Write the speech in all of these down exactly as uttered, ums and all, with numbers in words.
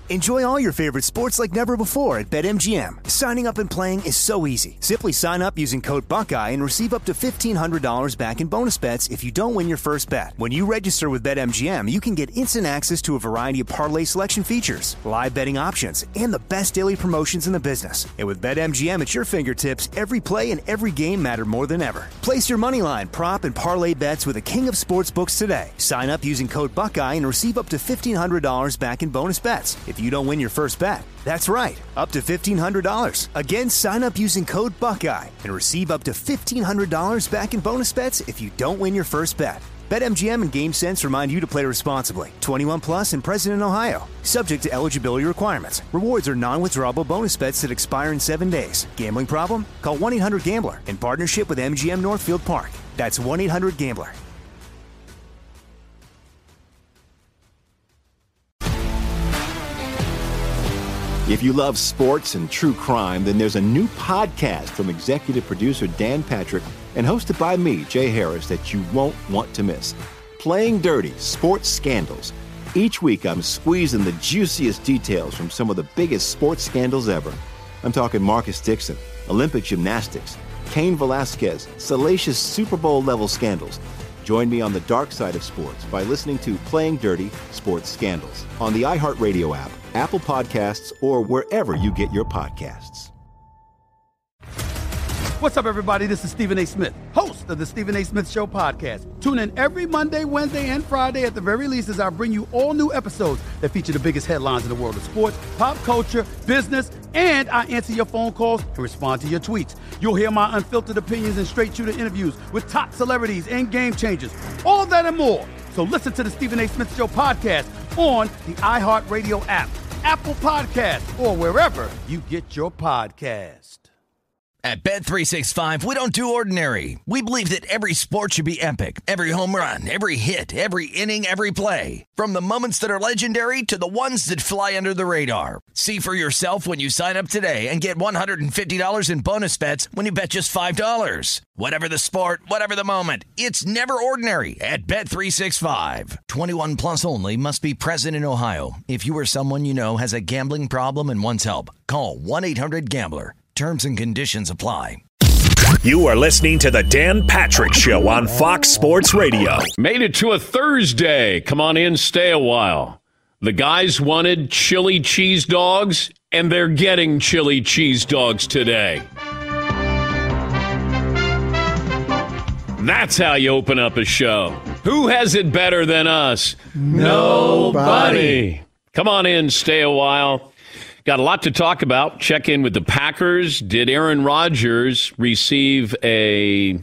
Enjoy all your favorite sports like never before at BetMGM. Signing up and playing is so easy. Simply sign up using code Buckeye and receive up to fifteen hundred dollars back in bonus bets if you don't win your first bet. When you register with BetMGM, you can get instant access to a variety of parlay selection features, live betting options, and the best daily promotions in the business. And with BetMGM at your fingertips, every play and every game matter more than ever. Place your moneyline, prop, and parlay bets with the king of sportsbooks today. Sign up using code Buckeye and receive up to fifteen hundred dollars back in bonus bets if you don't win your first bet. That's right, up to fifteen hundred dollars. Again, sign up using code Buckeye and receive up to fifteen hundred dollars back in bonus bets if you don't win your first bet. BetMGM and GameSense remind you to play responsibly. twenty-one plus and present in Ohio. Subject to eligibility requirements. Rewards are non-withdrawable bonus bets that expire in seven days. Gambling problem? Call one eight hundred gambler in partnership with M G M Northfield Park. That's one eight hundred gambler. If you love sports and true crime, then there's a new podcast from executive producer Dan Patrick and hosted by me, Jay Harris, that you won't want to miss. Playing Dirty: Sports Scandals. Each week, I'm squeezing the juiciest details from some of the biggest sports scandals ever. I'm talking Marcus Dixon, Olympic gymnastics, Cain Velasquez, salacious Super Bowl-level scandals. Join me on the dark side of sports by listening to Playing Dirty: Sports Scandals on the iHeartRadio app, Apple Podcasts, or wherever you get your podcasts. What's up, everybody? This is Stephen A. Smith, host of the Stephen A. Smith Show podcast. Tune in every Monday, Wednesday, and Friday at the very least as I bring you all new episodes that feature the biggest headlines in the world of sports, pop culture, business, and I answer your phone calls and respond to your tweets. You'll hear my unfiltered opinions and straight-shooter interviews with top celebrities and game changers. All that and more. So listen to the Stephen A. Smith Show podcast on the iHeartRadio app, Apple Podcasts, or wherever you get your podcast. At Bet three sixty-five, we don't do ordinary. We believe that every sport should be epic. Every home run, every hit, every inning, every play. From the moments that are legendary to the ones that fly under the radar. See for yourself when you sign up today and get one hundred fifty dollars in bonus bets when you bet just five dollars. Whatever the sport, whatever the moment, it's never ordinary at Bet three sixty-five. twenty-one plus only. Must be present in Ohio. If you or someone you know has a gambling problem and wants help, call one eight hundred gambler. Terms and conditions apply. You are listening to the Dan Patrick Show on Fox Sports Radio. Made it to a Thursday. Come on in, stay a while. The guys wanted chili cheese dogs, and they're getting chili cheese dogs today. That's how you open up a show. Who has it better than us? Nobody. Come on in, stay a while. Got a lot to talk about. Check in with the Packers. Did Aaron Rodgers receive a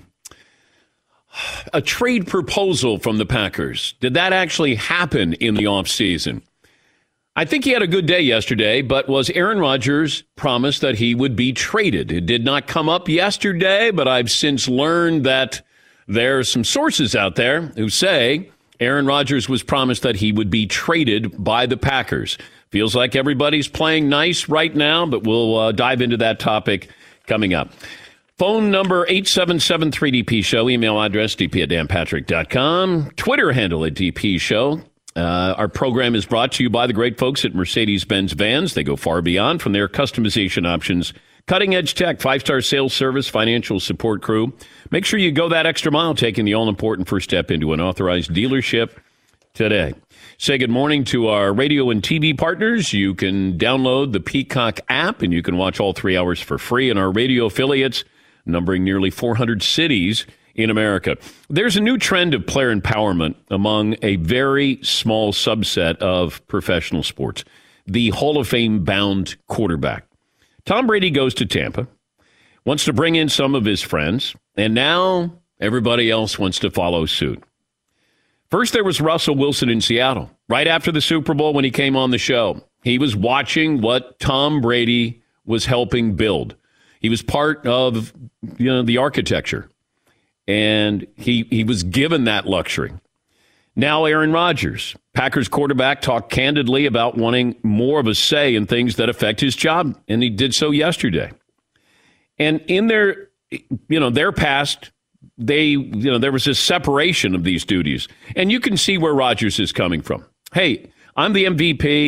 a trade proposal from the Packers? Did that actually happen in the offseason? I think he had a good day yesterday, but was Aaron Rodgers promised that he would be traded? It did not come up yesterday, but I've since learned that there are some sources out there who say Aaron Rodgers was promised that he would be traded by the Packers. Feels like everybody's playing nice right now, but we'll uh, dive into that topic coming up. Phone number eight seven seven three D P show. Email address d p at dan patrick dot com. Twitter handle at D P show. Uh, our program is brought to you by the great folks at Mercedes-Benz Vans. They go far beyond from their customization options. Cutting-edge tech, five-star sales service, financial support crew. Make sure you go that extra mile, taking the all-important first step into an authorized dealership today. Say good morning to our radio and T V partners. You can download the Peacock app, and you can watch all three hours for free in our radio affiliates, numbering nearly four hundred cities in America. There's a new trend of player empowerment among a very small subset of professional sports. The Hall of Fame-bound quarterback. Tom Brady goes to Tampa, wants to bring in some of his friends, and now everybody else wants to follow suit. First, there was Russell Wilson in Seattle. Right after the Super Bowl when he came on the show, he was watching what Tom Brady was helping build. He was part of, you know, the architecture, and he he was given that luxury. Now Aaron Rodgers, Packers quarterback, talked candidly about wanting more of a say in things that affect his job, and he did so yesterday. And in their, you know, their past, they, you know, there was this separation of these duties. And you can see where Rodgers is coming from. Hey, I'm the M V P.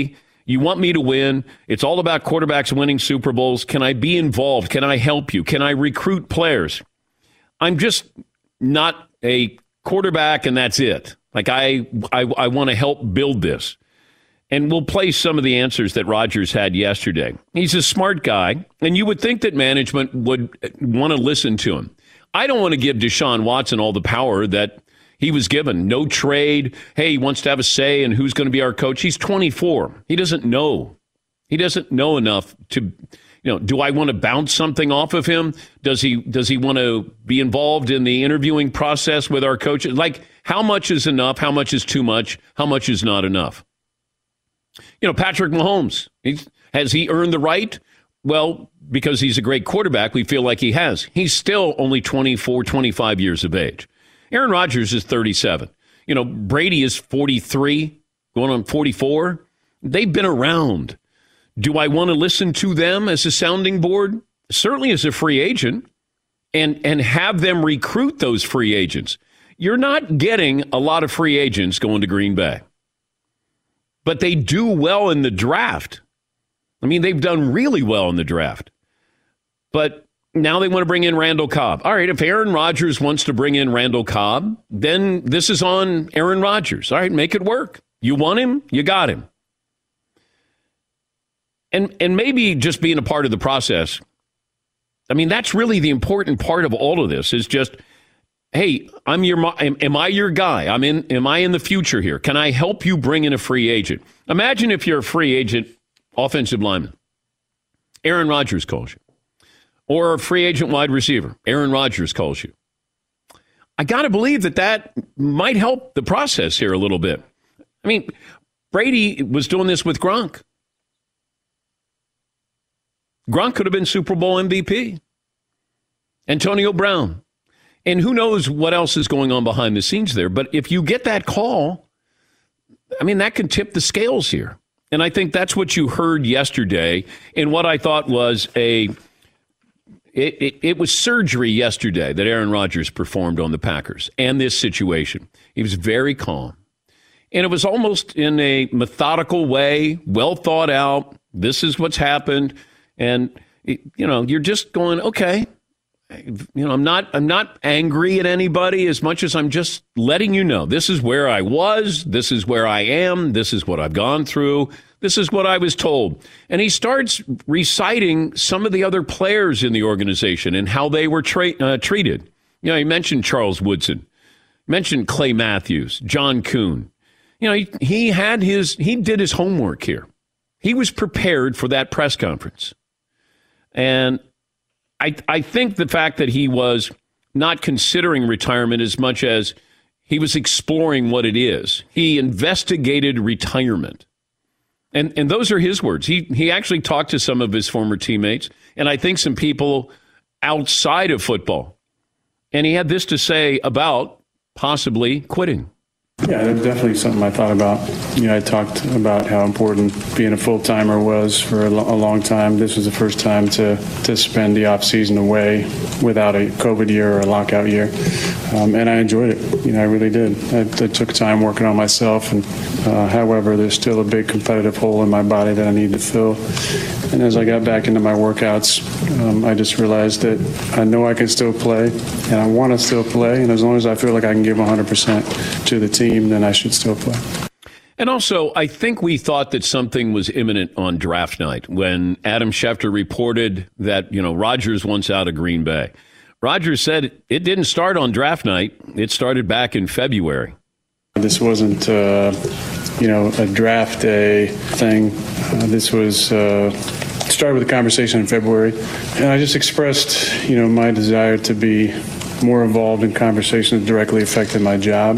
You want me to win. It's all about quarterbacks winning Super Bowls. Can I be involved? Can I help you? Can I recruit players? I'm just not a quarterback and that's it. Like I, I, I want to help build this. And we'll play some of the answers that Rodgers had yesterday. He's a smart guy, and you would think that management would want to listen to him. I don't want to give Deshaun Watson all the power that he was given. No trade. Hey, he wants to have a say in who's going to be our coach. He's twenty-four. He doesn't know. He doesn't know enough to, you know, do I want to bounce something off of him? Does he does he want to be involved in the interviewing process with our coaches? Like, how much is enough? How much is too much? How much is not enough? You know, Patrick Mahomes, he's, has he earned the right? Well, because he's a great quarterback, we feel like he has. He's still only twenty-four, twenty-five years of age. Aaron Rodgers is thirty-seven. You know, Brady is forty-three, going on forty-four. They've been around. Do I want to listen to them as a sounding board? Certainly as a free agent, and, and have them recruit those free agents. You're not getting a lot of free agents going to Green Bay. But they do well in the draft. I mean, they've done really well in the draft. But now they want to bring in Randall Cobb. All right, if Aaron Rodgers wants to bring in Randall Cobb, then this is on Aaron Rodgers. All right, make it work. You want him, you got him. And and maybe just being a part of the process. I mean, that's really the important part of all of this is just, hey, I'm your. Am, am I your guy? I'm in. Am I in the future here? Can I help you bring in a free agent? Imagine if you're a free agent offensive lineman. Aaron Rodgers calls you, or a free agent wide receiver. Aaron Rodgers calls you. I got to believe that that might help the process here a little bit. I mean, Brady was doing this with Gronk. Gronk could have been Super Bowl M V P. Antonio Brown. And who knows what else is going on behind the scenes there. But if you get that call, I mean, that can tip the scales here. And I think that's what you heard yesterday in what I thought was a, it, it, it was surgery yesterday that Aaron Rodgers performed on the Packers and this situation. He was very calm. And it was almost in a methodical way, well thought out. This is what's happened. And, you know, you're just going, okay. You know, I'm not I'm not angry at anybody as much as I'm just letting you know this is where I was. This is where I am. This is what I've gone through. This is what I was told. And he starts reciting some of the other players in the organization and how they were tra- uh, treated. You know, he mentioned Charles Woodson, mentioned Clay Matthews, John Kuhn. You know, he, he had his he did his homework here. He was prepared for that press conference. And I, I think the fact that he was not considering retirement as much as he was exploring what it is. He investigated retirement. And and those are his words. He he actually talked to some of his former teammates, and I think some people outside of football. And he had this to say about possibly quitting. Yeah, that's definitely something I thought about. You know, I talked about how important being a full-timer was for a, lo- a long time. This was the first time to, to spend the off-season away without a COVID year or a lockout year. Um, and I enjoyed it. You know, I really did. I, I took time working on myself. And uh, however, there's still a big competitive hole in my body that I need to fill. And as I got back into my workouts, um, I just realized that I know I can still play, and I want to still play. And as long as I feel like I can give one hundred percent to the team, then I should still play. And also, I think we thought that something was imminent on draft night when Adam Schefter reported that, you know, Rodgers wants out of Green Bay. Rodgers said it didn't start on draft night. It started back in February. This wasn't, uh, you know, a draft day thing. Uh, this was uh, started with a conversation in February. And I just expressed, you know, my desire to be more involved in conversations that directly affected my job.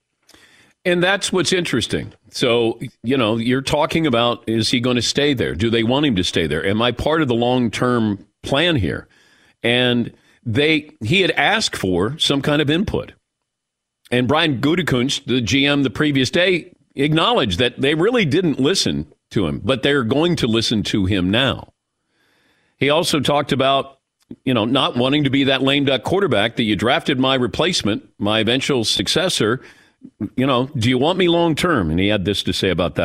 And that's what's interesting. So, you know, you're talking about, is he going to stay there? Do they want him to stay there? Am I part of the long-term plan here? And they he had asked for some kind of input. And Brian Gutekunst, the G M the previous day, acknowledged that they really didn't listen to him, but they're going to listen to him now. He also talked about, you know, not wanting to be that lame duck quarterback that you drafted my replacement, my eventual successor. You know, do you want me long term? And he had this to say about that.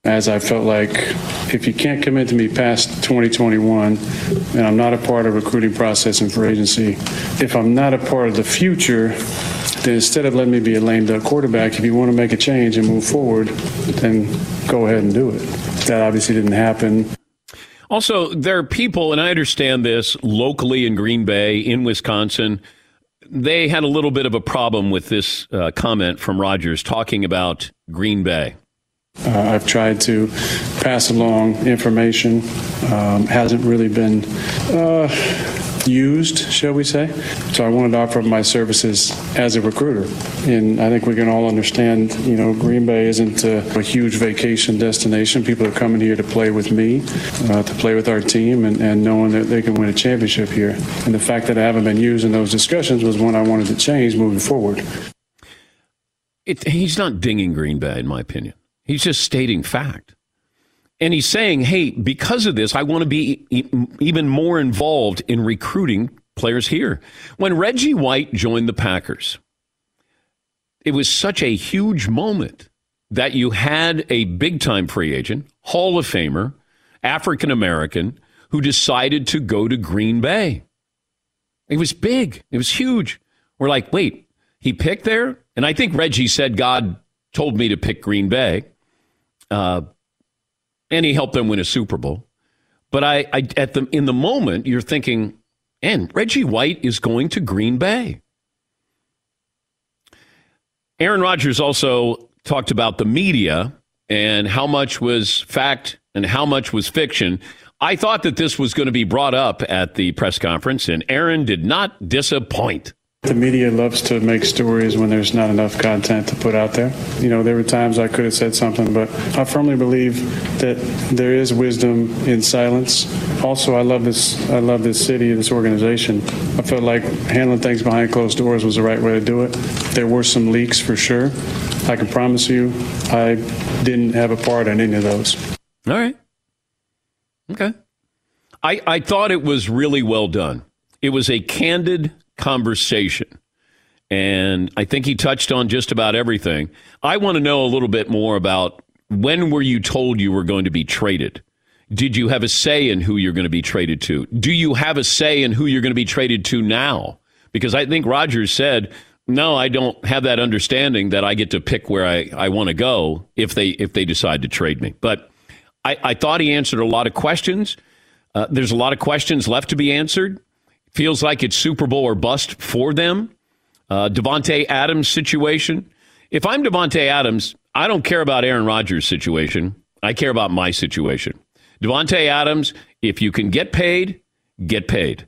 as I felt like if you can't commit to me past twenty twenty-one and I'm not a part of the recruiting process and free agency, if I'm not a part of the future, then instead of letting me be a lame duck quarterback, if you want to make a change and move forward, then go ahead and do it. That obviously didn't happen. Also, there are people, and I understand this, locally in Green Bay, in Wisconsin, they had a little bit of a problem with this uh, comment from Rodgers talking about Green Bay. Uh, I've tried to pass along information. Um, hasn't really been uh, used, shall we say. So I wanted to offer my services as a recruiter. And I think we can all understand, you know, Green Bay isn't a, a huge vacation destination. People are coming here to play with me, uh, to play with our team, and, and knowing that they can win a championship here. And the fact that I haven't been used in those discussions was one I wanted to change moving forward. It, he's not dinging Green Bay, in my opinion. He's just stating fact. And he's saying, hey, because of this, I want to be e- even more involved in recruiting players here. When Reggie White joined the Packers, it was such a huge moment that you had a big-time free agent, Hall of Famer, African-American, who decided to go to Green Bay. It was big. It was huge. We're like, wait, he picked there? And I think Reggie said, God told me to pick Green Bay. Uh, and he helped them win a Super Bowl. But I, I, at the in the moment, you're thinking, and Reggie White is going to Green Bay. Aaron Rodgers also talked about the media and how much was fact and how much was fiction. I thought that this was going to be brought up at the press conference, and Aaron did not disappoint. The media loves to make stories when there's not enough content to put out there. You know, there were times I could have said something, but I firmly believe that there is wisdom in silence. Also, I love this I love this city, this organization. I felt like handling things behind closed doors was the right way to do it. There were some leaks for sure. I can promise you I didn't have a part in any of those. All right. Okay. I, I thought it was really well done. It was a candid conversation, and I think he touched on just about everything. I want to know a little bit more about when were you told you were going to be traded? Did you have a say in who you're going to be traded to? Do you have a say in who you're going to be traded to now? Because I think Rodgers said, no, I don't have that understanding that I get to pick where I, I want to go if they if they decide to trade me. But I, I thought he answered a lot of questions. Uh, there's a lot of questions left to be answered. Feels like it's Super Bowl or bust for them. Uh, Davante Adams situation. If I'm Davante Adams, I don't care about Aaron Rodgers' situation. I care about my situation. Davante Adams, if you can get paid, get paid.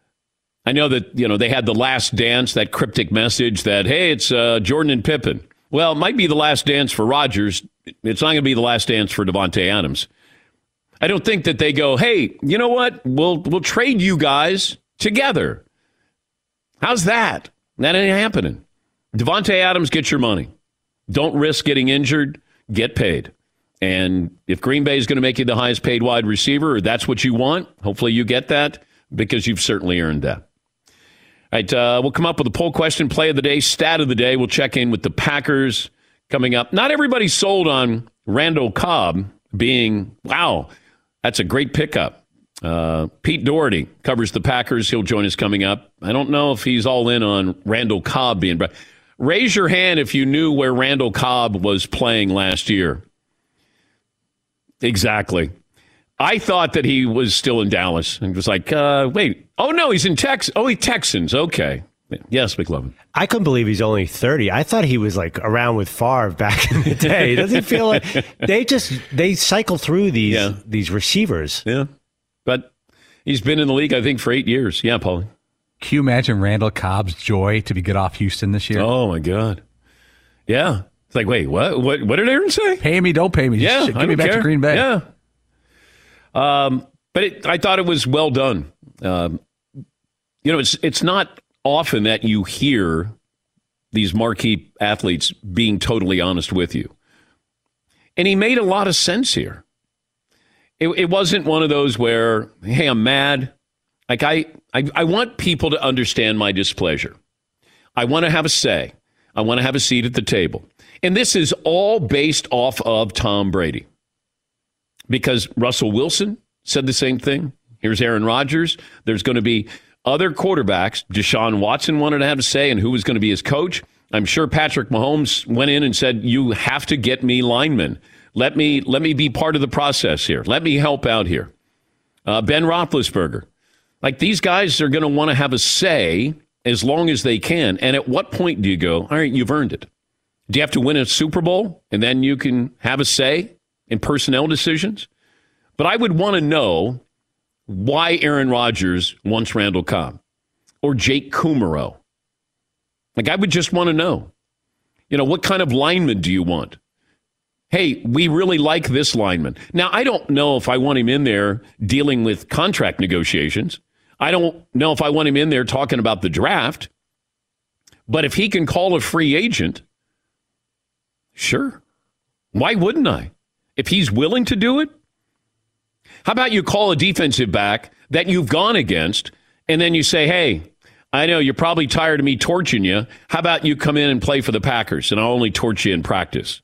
I know that, you know, they had the last dance, that cryptic message that, hey, it's uh, Jordan and Pippen. Well, it might be the last dance for Rodgers. It's not going to be the last dance for Davante Adams. I don't think that they go, hey, you know what? We'll we'll trade you guys together. How's that? That ain't happening. Davante Adams, get your money. Don't risk getting injured. Get paid. And if Green Bay is going to make you the highest paid wide receiver, or that's what you want, hopefully you get that, because you've certainly earned that. All right, uh, we'll come up with a poll question, play of the day, stat of the day. We'll check in with the Packers coming up. Not everybody's sold on Randall Cobb being, wow, that's a great pickup. Uh, Pete Doherty covers the Packers. He'll join us coming up. I don't know if he's all in on Randall Cobb being. Raise your hand if you knew where Randall Cobb was playing last year. Exactly. I thought that he was still in Dallas and was like, uh, wait. Oh, no, he's in Texas. Oh, he Texans. Okay. Yes, McLovin. I couldn't believe he's only thirty. I thought he was like around with Favre back in the day. Doesn't it feel like they just they cycle through these yeah. these receivers? Yeah. But he's been in the league, I think, for eight years. Yeah, Paulie. Can you imagine Randall Cobb's joy to be get off Houston this year? Oh, my God. Yeah. It's like, wait, what? What, what did Aaron say? Pay me, don't pay me. Yeah, Just I give me back care. to Green Bay. Yeah. Um, but it, I thought it was well done. Um, you know, it's it's not often that you hear these marquee athletes being totally honest with you. And he made a lot of sense here. It, it wasn't one of those where, hey, I'm mad. Like, I, I, I want people to understand my displeasure. I want to have a say. I want to have a seat at the table. And this is all based off of Tom Brady. because Russell Wilson said the same thing. Here's Aaron Rodgers. There's going to be other quarterbacks. Deshaun Watson wanted to have a say in who was going to be his coach. I'm sure Patrick Mahomes went in and said, you have to get me linemen. Let me let me be part of the process here. Let me help out here. Uh, Ben Roethlisberger. Like, these guys are going to want to have a say as long as they can. And at what point do you go, all right, you've earned it? Do you have to win a Super Bowl and then you can have a say in personnel decisions? But I would want to know why Aaron Rodgers wants Randall Cobb or Jake Kumerow. Like, I would just want to know, you know, what kind of lineman do you want? Hey, we really like this lineman. Now, I don't know if I want him in there dealing with contract negotiations. I don't know if I want him in there talking about the draft. But if he can call a free agent, sure. Why wouldn't I? If he's willing to do it? How about you call a defensive back that you've gone against, and then you say, hey, I know you're probably tired of me torching you. How about you come in and play for the Packers, and I'll only torch you in practice?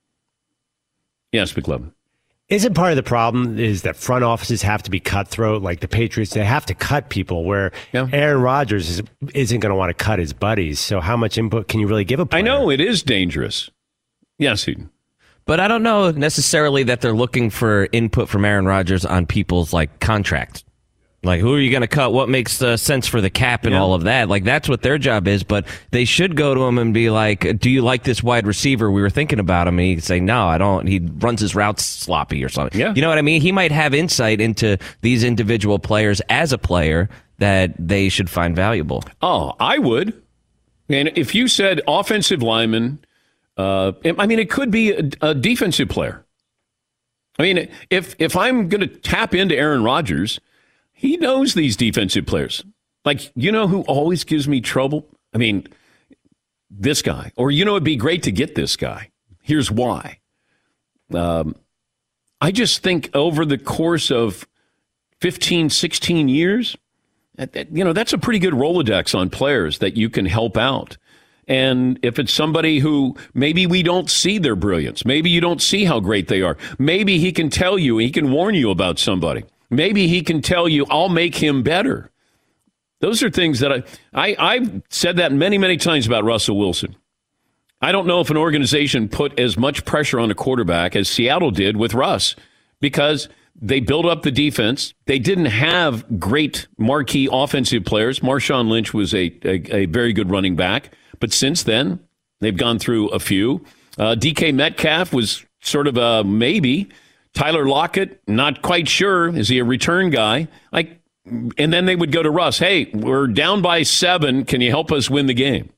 Yes, McLovin. Isn't part of the problem is that front offices have to be cutthroat, like the Patriots? They have to cut people, where yeah. Aaron Rodgers is, isn't going to want to cut his buddies. So how much input can you really give a player? I know, it is dangerous. Yes, Eden. But I don't know necessarily that they're looking for input from Aaron Rodgers on people's, like, contracts. Like, who are you going to cut? What makes uh, sense for the cap and yeah. all of that? Like, that's what their job is. But they should go to him and be like, do you like this wide receiver? We were thinking about him. And he'd say, no, I don't. He runs his routes sloppy or something. Yeah. You know what I mean? He might have insight into these individual players as a player that they should find valuable. Oh, I would. And if you said offensive lineman, uh, I mean, it could be a, a defensive player. I mean, if if I'm going to tap into Aaron Rodgers, he knows these defensive players. Like, you know who always gives me trouble? I mean, this guy. Or, you know, it'd be great to get this guy. Here's why. Um, I just think over the course of fifteen, sixteen years, that, that, you know, that's a pretty good Rolodex on players that you can help out. And if it's somebody who maybe we don't see their brilliance, maybe you don't see how great they are, maybe he can tell you, he can warn you about somebody. Maybe he can tell you, I'll make him better. Those are things that I, I, I've said that many, many times about Russell Wilson. I don't know if an organization put as much pressure on a quarterback as Seattle did with Russ, because they built up the defense. They didn't have great marquee offensive players. Marshawn Lynch was a, a, a very good running back. But since then, they've gone through a few. Uh, D K Metcalf was sort of a maybe. Tyler Lockett, not quite sure. Is he a return guy? Like, and then they would go to Russ. Hey, we're down by seven. Can you help us win the game?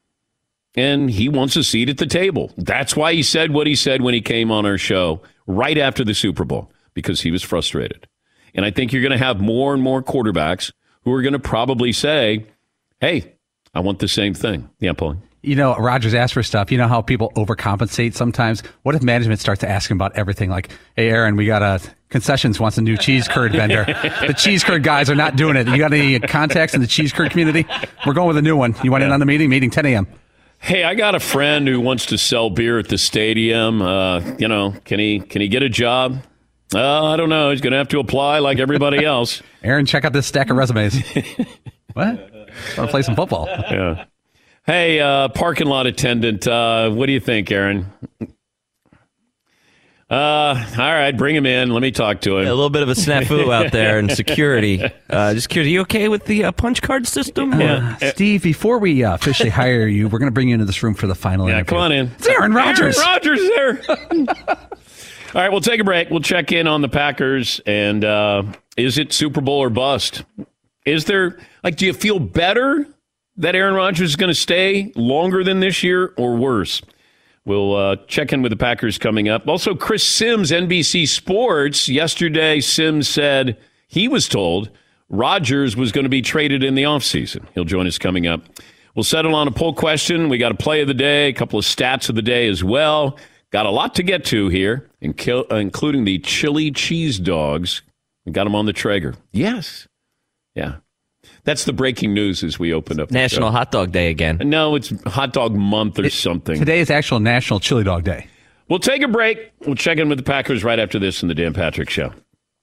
And he wants a seat at the table. That's why he said what he said when he came on our show right after the Super Bowl, because he was frustrated. And I think you're going to have more and more quarterbacks who are going to probably say, hey, I want the same thing. Yeah, Paul. You know, Rodgers asked for stuff. You know how people overcompensate sometimes? What if management starts to ask him about everything? Like, hey, Aaron, we got a concessions wants a new cheese curd vendor. The cheese curd guys are not doing it. You got any contacts in the cheese curd community? We're going with a new one. You want yeah. in on the meeting? Meeting ten a.m. Hey, I got a friend who wants to sell beer at the stadium. Uh, you know, can he can he get a job? Uh, I don't know. He's going to have to apply like everybody else. Aaron, check out this stack of resumes. What? Want to play some football? Yeah. Hey, uh, parking lot attendant, uh, what do you think, Aaron? Uh, all right, bring him in. Let me talk to him. Yeah, a little bit of a snafu out there in security. Uh, just curious, are you okay with the uh, punch card system? Uh, Steve, before we uh, officially hire you, we're going to bring you into this room for the final yeah, interview. Come on in. It's Aaron Rodgers. Aaron Rodgers is there. All right, we'll take a break. We'll check in on the Packers. And uh, is it Super Bowl or bust? Is there, like, do you feel better that Aaron Rodgers is going to stay longer than this year, or worse? We'll uh, check in with the Packers coming up. Also, Chris Sims, N B C Sports. Yesterday, Sims said he was told Rodgers was going to be traded in the offseason. He'll join us coming up. We'll settle on a poll question. We got a play of the day, a couple of stats of the day as well. Got a lot to get to here, including the chili cheese dogs. We got them on the Traeger. Yes. Yeah. That's the breaking news as we open up. National Hot Dog Day again. No, it's Hot Dog Month or it, something. Today is actual National Chili Dog Day. We'll take a break. We'll check in with the Packers right after this in the Dan Patrick Show.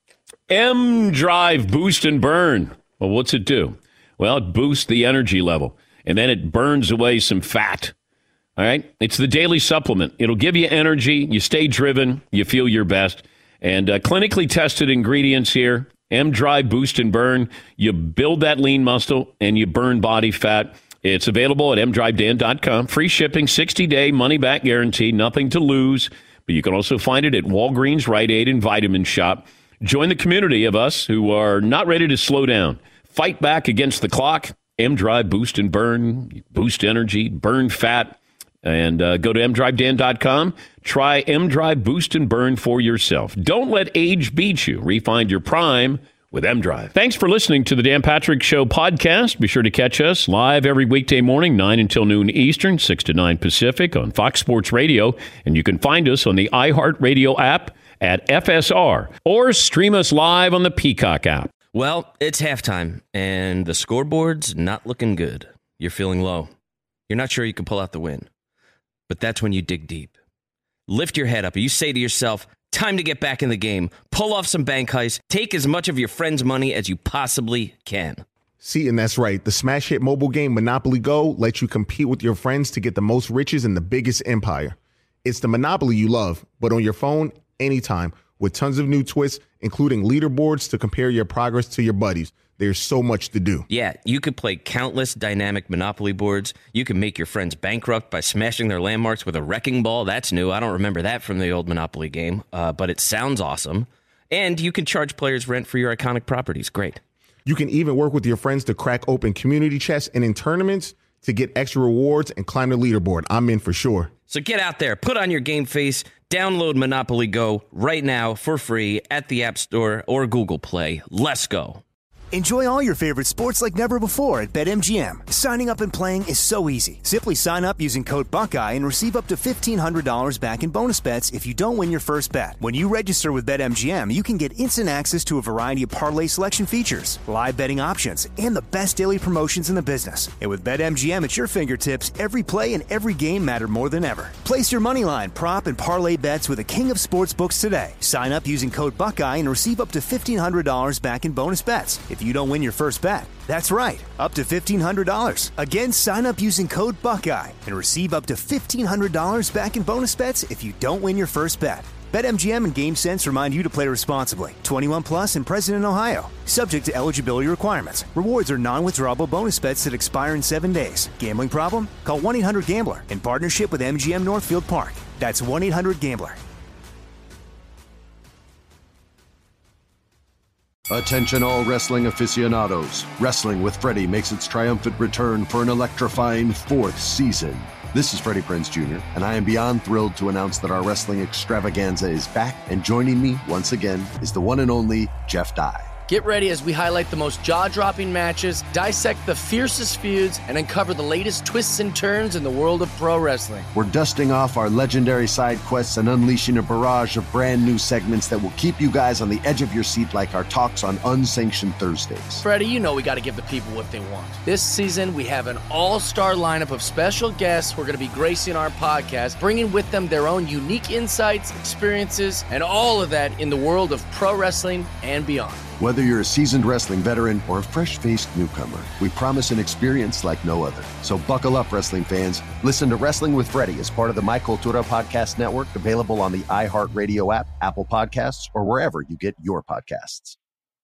M-Drive Boost and Burn. Well, what's it do? Well, it boosts the energy level, and then it burns away some fat. All right? It's the daily supplement. It'll give you energy. You stay driven. You feel your best. And uh, clinically tested ingredients here. M-Drive Boost and Burn. You build that lean muscle, and you burn body fat. It's available at m drive dan dot com. Free shipping, sixty-day money-back guarantee, nothing to lose. But you can also find it at Walgreens, Rite Aid, and Vitamin Shop. Join the community of us who are not ready to slow down. Fight back against the clock. M-Drive Boost and Burn. Boost energy, burn fat. And uh, go to m drive dan dot com. Try M-Drive Boost and Burn for yourself. Don't let age beat you. Refine your prime with M-Drive. Thanks for listening to the Dan Patrick Show podcast. Be sure to catch us live every weekday morning, nine until noon Eastern, six to nine Pacific on Fox Sports Radio. And you can find us on the iHeartRadio app at F S R or stream us live on the Peacock app. Well, it's halftime, and the scoreboard's not looking good. You're feeling low. You're not sure you can pull out the win. But that's when you dig deep. Lift your head up. You say to yourself, time to get back in the game. Pull off some bank heists. Take as much of your friend's money as you possibly can. See, and that's right. The smash hit mobile game Monopoly Go lets you compete with your friends to get the most riches in the biggest empire. It's the Monopoly you love, but on your phone, anytime, with tons of new twists, including leaderboards to compare your progress to your buddies. There's so much to do. Yeah, you could play countless dynamic Monopoly boards. You can make your friends bankrupt by smashing their landmarks with a wrecking ball. That's new. I don't remember that from the old Monopoly game, uh, but it sounds awesome. And you can charge players rent for your iconic properties. Great. You can even work with your friends to crack open community chests and in tournaments to get extra rewards and climb the leaderboard. I'm in for sure. So get out there, put on your game face, download Monopoly Go right now for free at the App Store or Google Play. Let's go. Enjoy all your favorite sports like never before at BetMGM. Signing up and playing is so easy. Simply sign up using code Buckeye and receive up to fifteen hundred dollars back in bonus bets if you don't win your first bet. When you register with BetMGM, you can get instant access to a variety of parlay selection features, live betting options, and the best daily promotions in the business. And with BetMGM at your fingertips, every play and every game matter more than ever. Place your moneyline, prop, and parlay bets with the king of sportsbooks today. Sign up using code Buckeye and receive up to fifteen hundred dollars back in bonus bets if you don't win your first bet. That's right, up to fifteen hundred dollars. Again, sign up using code Buckeye and receive up to fifteen hundred dollars back in bonus bets if you don't win your first bet. BetMGM and GameSense remind you to play responsibly. twenty-one plus and present in Ohio. Subject to eligibility requirements. Rewards are non-withdrawable bonus bets that expire in seven days. Gambling problem? Call one eight hundred gambler in partnership with M G M Northfield Park. That's one eight hundred gambler. Attention all wrestling aficionados. Wrestling with Freddie makes its triumphant return for an electrifying fourth season. This is Freddie Prinze Junior, and I am beyond thrilled to announce that our wrestling extravaganza is back, and joining me once again is the one and only Jeff Dye. Get ready as we highlight the most jaw-dropping matches, dissect the fiercest feuds, and uncover the latest twists and turns in the world of pro wrestling. We're dusting off our legendary side quests and unleashing a barrage of brand new segments that will keep you guys on the edge of your seat like our talks on Unsanctioned Thursdays. Freddie, you know we got to give the people what they want. This season, we have an all-star lineup of special guests who are going to be gracing our podcast, bringing with them their own unique insights, experiences, and all of that in the world of pro wrestling and beyond. Whether you're a seasoned wrestling veteran or a fresh-faced newcomer, we promise an experience like no other. So buckle up, wrestling fans. Listen to Wrestling with Freddie as part of the My Cultura Podcast Network, available on the iHeartRadio app, Apple Podcasts, or wherever you get your podcasts.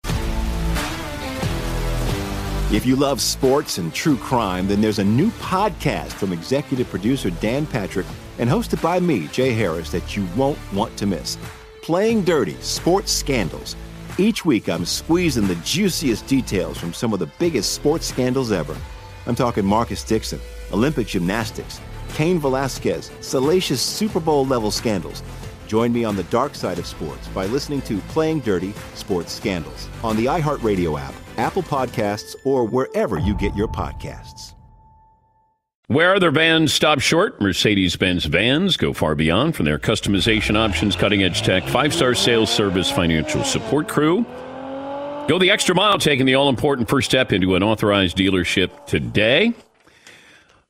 If you love sports and true crime, then there's a new podcast from executive producer Dan Patrick and hosted by me, Jay Harris, that you won't want to miss. Playing Dirty: Sports Scandals. Each week, I'm squeezing the juiciest details from some of the biggest sports scandals ever. I'm talking Marcus Dixon, Olympic gymnastics, Cain Velasquez, salacious Super Bowl-level scandals. Join me on the dark side of sports by listening to Playing Dirty: Sports Scandals on the iHeartRadio app, Apple Podcasts, or wherever you get your podcasts. Where other vans stop short, Mercedes-Benz vans go far beyond. From their customization options, cutting-edge tech, five-star sales service, financial support crew. Go the extra mile, taking the all-important first step into an authorized dealership today.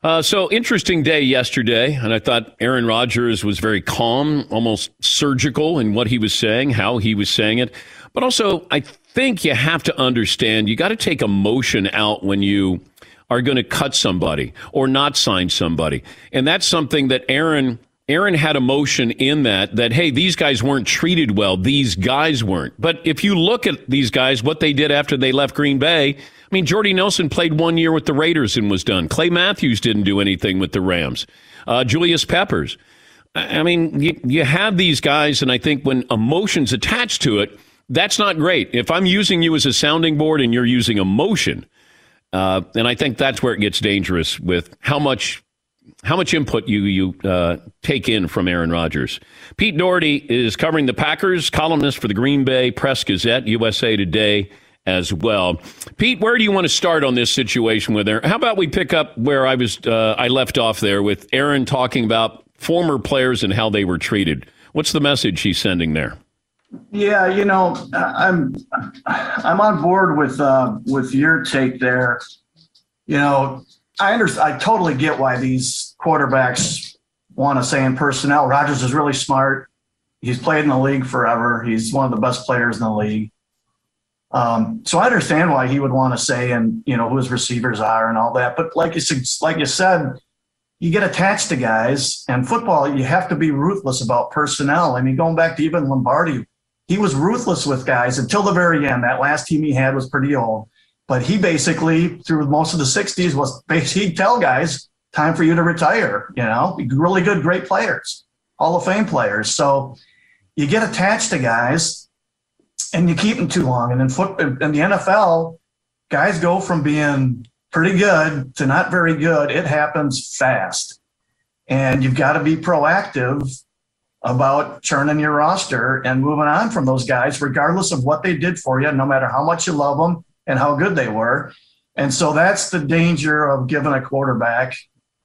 Uh, so interesting day yesterday, and I thought Aaron Rodgers was very calm, almost surgical in what he was saying, how he was saying it. But also, I think you have to understand, you got to take emotion out when you are going to cut somebody or not sign somebody. And that's something that Aaron Aaron had emotion in that, that, hey, these guys weren't treated well. These guys weren't. But if you look at these guys, what they did after they left Green Bay, I mean, Jordy Nelson played one year with the Raiders and was done. Clay Matthews didn't do anything with the Rams. Uh, Julius Peppers. I mean, you, you have these guys, and I think when emotion's attached to it, that's not great. If I'm using you as a sounding board and you're using emotion, uh, and I think that's where it gets dangerous with how much how much input you you uh, take in from Aaron Rodgers. Pete Doherty is covering the Packers, columnist for the Green Bay Press-Gazette, U S A Today as well. Pete, where do you want to start on this situation with Aaron? How about we pick up where I was uh, I left off there with Aaron talking about former players and how they were treated. What's the message he's sending there? Yeah, you know, I'm I'm on board with uh, with your take there. You know, I understand. I totally get why these quarterbacks want to say in personnel. Rodgers is really smart. He's played in the league forever. He's one of the best players in the league. Um, so I understand why he would want to say and you know who his receivers are and all that. But like you like you said, you get attached to guys. And football, you have to be ruthless about personnel. I mean, going back to even Lombardi. He was ruthless with guys until the very end. That last team he had was pretty old. But he basically, through most of the sixties, was he'd tell guys, time for you to retire. You know, really good, great players, Hall of Fame players. So you get attached to guys and you keep them too long. And in, foot, in the N F L, guys go from being pretty good to not very good. It happens fast. And you've got to be proactive about churning your roster and moving on from those guys, regardless of what they did for you, no matter how much you love them and how good they were. And so that's the danger of giving a quarterback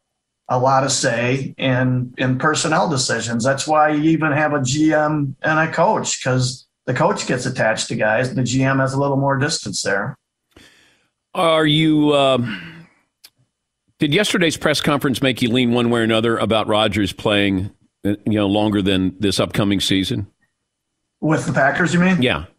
a lot of say in, in personnel decisions. That's why you even have a G M and a coach, because the coach gets attached to guys. The G M has a little more distance there. Are you uh, – did yesterday's press conference make you lean one way or another about Rodgers playing – you know, longer than this upcoming season? With the Packers, you mean? Yeah.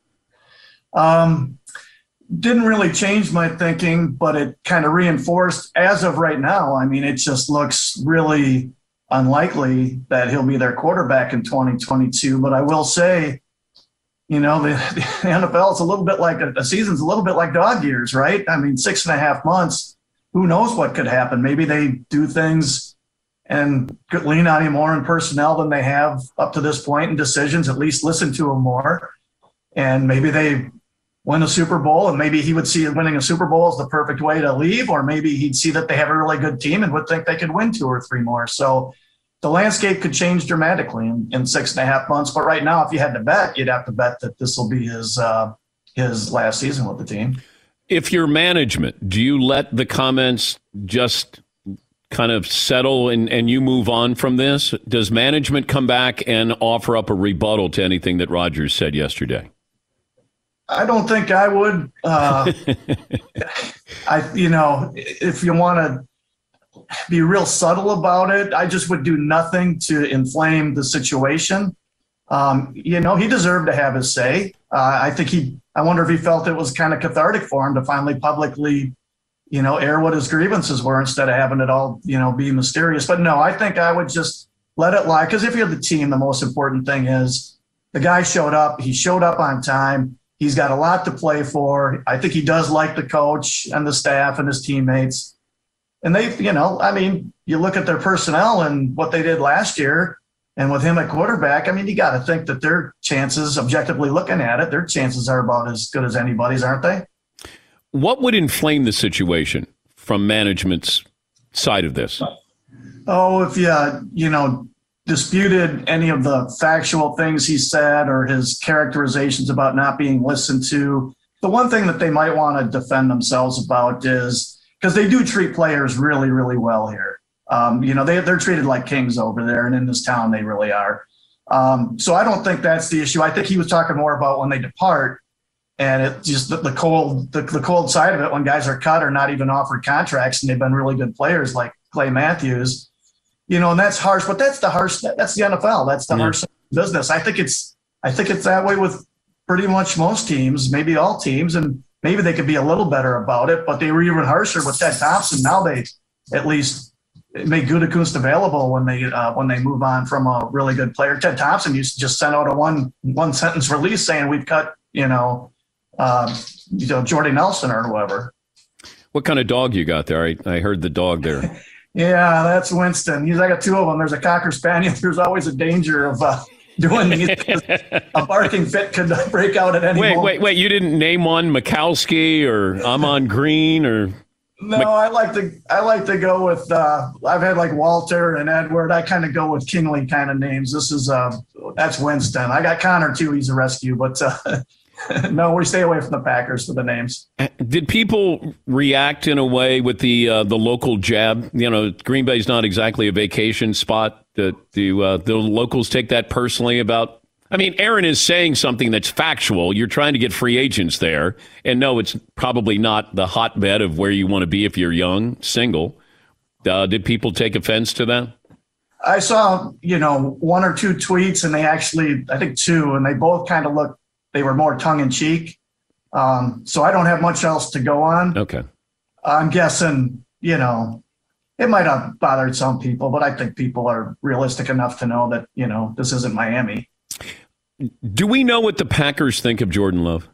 Um, didn't really change my thinking, but it kind of reinforced as of right now. I mean, it just looks really unlikely that he'll be their quarterback in twenty twenty-two. But I will say, you know, the, the N F L is a little bit like a, a season's a little bit like dog years, right? I mean, six and a half months, who knows what could happen? Maybe they do things and could lean on him more in personnel than they have up to this point in decisions, at least listen to him more. And maybe they win a Super Bowl, and maybe he would see winning a Super Bowl as the perfect way to leave, or maybe he'd see that they have a really good team and would think they could win two or three more. So the landscape could change dramatically in, in six and a half months. But right now, if you had to bet, you'd have to bet that this will be his, uh, his last season with the team. If you're management, do you let the comments just kind of settle and, and you move on from this? Does management come back and offer up a rebuttal to anything that Rodgers said yesterday? I don't think I would. Uh, I, you know, if you want to be real subtle about it, I just would do nothing to inflame the situation. Um, you know, he deserved to have his say. Uh, I think he, I wonder if he felt it was kind of cathartic for him to finally publicly you know, air what his grievances were instead of having it all, you know, be mysterious. But no, I think I would just let it lie. Because if you're the team, the most important thing is the guy showed up. He showed up on time. He's got a lot to play for. I think he does like the coach and the staff and his teammates. And they, you know, I mean, you look at their personnel and what they did last year, and with him at quarterback, I mean, you got to think that their chances, objectively looking at it, their chances are about as good as anybody's, aren't they? What would inflame the situation from management's side of this? Oh, if you, you know, disputed any of the factual things he said or his characterizations about not being listened to. The one thing that they might want to defend themselves about is, because they do treat players really, really well here. Um, you know, they, they're treated like kings over there, and in this town they really are. Um, so I don't think that's the issue. I think he was talking more about when they depart. And it's just the, the cold, the, the cold side of it when guys are cut or not even offered contracts and they've been really good players, like Clay Matthews, you know, and that's harsh, but that's the harsh, that's the N F L. That's the mm-hmm. harsh business. I think it's, I think it's that way with pretty much most teams, maybe all teams, and maybe they could be a little better about it, but they were even harsher with Ted Thompson. Now they at least make Gutekunst available when they uh, when they move on from a really good player. Ted Thompson used to just send out a one one sentence release saying we've cut, you know, uh, you know, Jordy Nelson or whoever. What kind of dog you got there? I, I heard the dog there. Yeah, that's Winston. He's I got two of them. There's a Cocker Spaniel. There's always a danger of uh, doing these. A barking fit could break out at any wait, moment. Wait, wait, wait! You didn't name one Mikowski or Amon Green or? No, I like to I like to go with. Uh, I've had like Walter and Edward. I kind of go with kingly kind of names. This is uh, that's Winston. I got Connor too. He's a rescue, but uh, no, we stay away from the Packers for the names. Did people react in a way with the uh, the local jab? You know, Green Bay's not exactly a vacation spot. Do, do uh, the locals take that personally about? I mean, Aaron is saying something that's factual. You're trying to get free agents there. And no, it's probably not the hotbed of where you want to be if you're young, single. Uh, did people take offense to that? I saw, you know, one or two tweets, and they actually, I think two, and they both kind of looked, they were more tongue in cheek. Um, so I don't have much else to go on. Okay. I'm guessing, you know, it might have bothered some people, but I think people are realistic enough to know that, you know, this isn't Miami. Do we know what the Packers think of Jordan Love?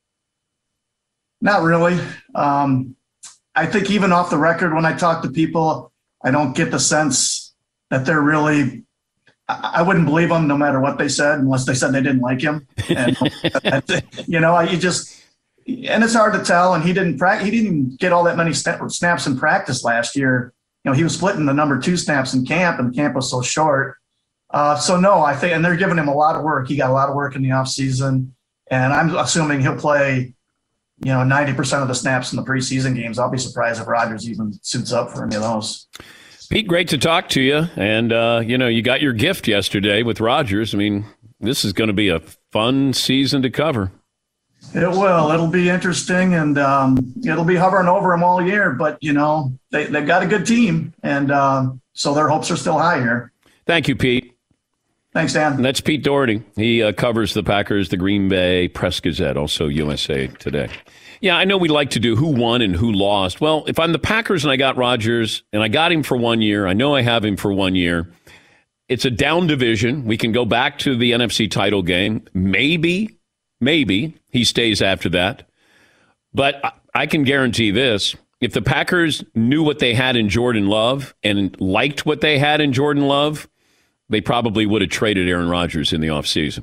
Not really. Um, I think even off the record, when I talk to people, I don't get the sense that they're really, I, I wouldn't believe them no matter what they said, unless they said they didn't like him. And, you know, you just, and it's hard to tell. And he didn't practice. He didn't get all that many snaps in practice last year. You know, he was splitting the number two snaps in camp, and camp was so short. Uh, so, no, I think, and they're giving him a lot of work. He got a lot of work in the offseason, and I'm assuming he'll play, you know, ninety percent of the snaps in the preseason games. I'll be surprised if Rodgers even suits up for any of those. Pete, great to talk to you. And, uh, you know, you got your gift yesterday with Rodgers. I mean, this is going to be a fun season to cover. It will. It'll be interesting, and um, it'll be hovering over him all year. But, you know, they, they've got a good team, and uh, so their hopes are still high here. Thank you, Pete. Thanks, Dan. And that's Pete Doherty. He uh, covers the Packers, the Green Bay Press-Gazette, also U S A Today. Yeah, I know we like to do who won and who lost. Well, if I'm the Packers and I got Rodgers and I got him for one year, I know I have him for one year. It's a down division. We can go back to the N F C title game. Maybe, maybe he stays after that. But I, I can guarantee this. If the Packers knew what they had in Jordan Love and liked what they had in Jordan Love, they probably would have traded Aaron Rodgers in the offseason.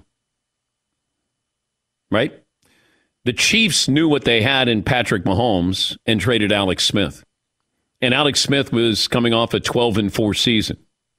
Right? The Chiefs knew what they had in Patrick Mahomes and traded Alex Smith. And Alex Smith was coming off a twelve and four season.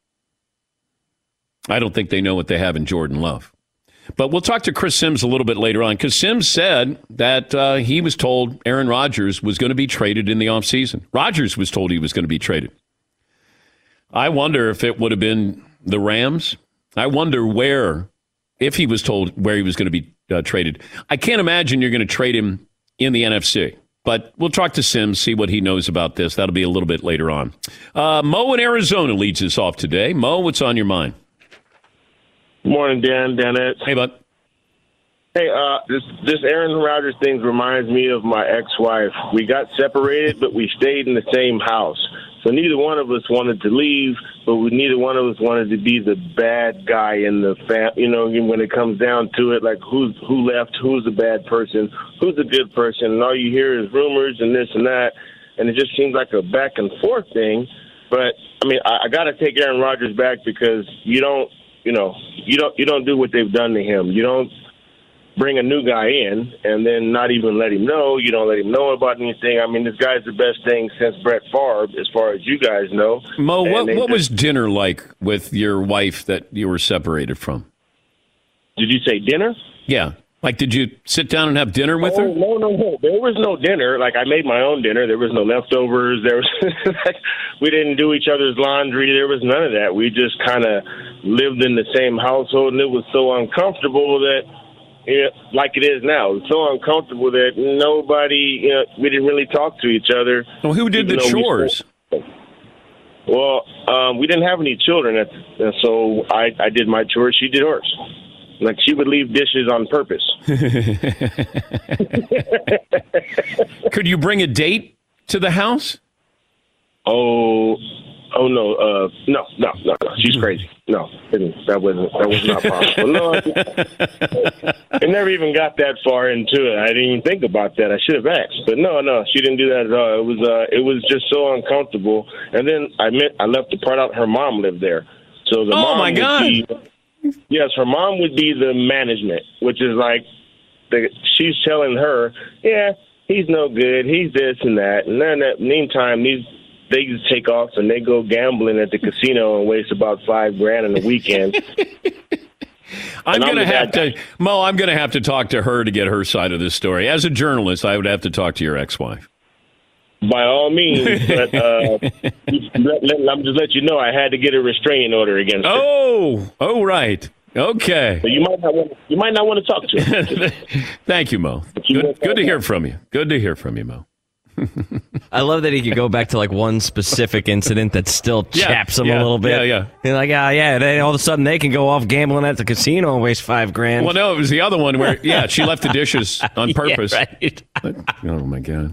I don't think they know what they have in Jordan Love. But we'll talk to Chris Sims a little bit later on, because Sims said that uh, he was told Aaron Rodgers was going to be traded in the offseason. Rodgers was told he was going to be traded. I wonder if it would have been the Rams. I wonder where, if he was told where he was going to be uh, traded. I can't imagine you're going to trade him in the N F C. But we'll talk to Sims, see what he knows about this. That'll be a little bit later on. Uh, Mo in Arizona leads us off today. Mo, what's on your mind? Good morning, Dan. Dennis. Hey, bud. Hey, uh, this this Aaron Rodgers thing reminds me of my ex-wife. We got separated, but we stayed in the same house. So neither one of us wanted to leave, but we, neither one of us wanted to be the bad guy in the fam. You know, when it comes down to it, like who's who left, who's the bad person, who's the good person, and all you hear is rumors and this and that, and it just seems like a back and forth thing. But I mean, I, I got to take Aaron Rodgers back, because you don't, you know, you don't you don't do what they've done to him. You don't bring a new guy in and then not even let him know. You don't let him know about anything. I mean, this guy's the best thing since Brett Favre, as far as you guys know. Mo, what, what just, was dinner like with your wife that you were separated from? Did you say dinner? Yeah. Like, did you sit down and have dinner with oh, her? No, no, no. There was no dinner. Like, I made my own dinner. There was no leftovers. There was like, we didn't do each other's laundry. There was none of that. We just kind of lived in the same household, and it was so uncomfortable that, you know, like it is now. It's so uncomfortable that nobody, you know, we didn't really talk to each other. Well, who did the chores? We, Well, um, we didn't have any children, at, and so I, I did my chores. She did hers. Like, she would leave dishes on purpose. Could you bring a date to the house? Oh, oh no, uh, no, no, no, no. She's crazy. No, that wasn't that was not possible. No, I, I never even got that far into it. I didn't even think about that. I should have asked, but no, no, she didn't do that at all. It was uh, it was just so uncomfortable. And then I meant I left the part out. Her mom lived there, so the oh mom my would god. Be, yes, her mom would be the management, which is like the, she's telling her, yeah, he's no good, he's this and that, and then in the meantime, these. They just take off and they go gambling at the casino and waste about five grand in a weekend. I'm going to have to, Mo, I'm going to have to talk to her to get her side of this story. As a journalist, I would have to talk to your ex-wife. By all means, but uh, let, let, I'm just let you know I had to get a restraining order against her. Oh, oh, right. Okay. So you might not want, you might not want to talk to her. Thank you, Mo. Good, good to hear from you. Good to hear from you, Mo. I love that he could go back to like one specific incident that still Yeah, chaps him yeah, a little bit. yeah, yeah. He's like, ah, yeah, they, all of a sudden they can go off gambling at the casino and waste five grand. Well, no, it was the other one where, yeah, she left the dishes on purpose. Yeah, right. Oh, my God.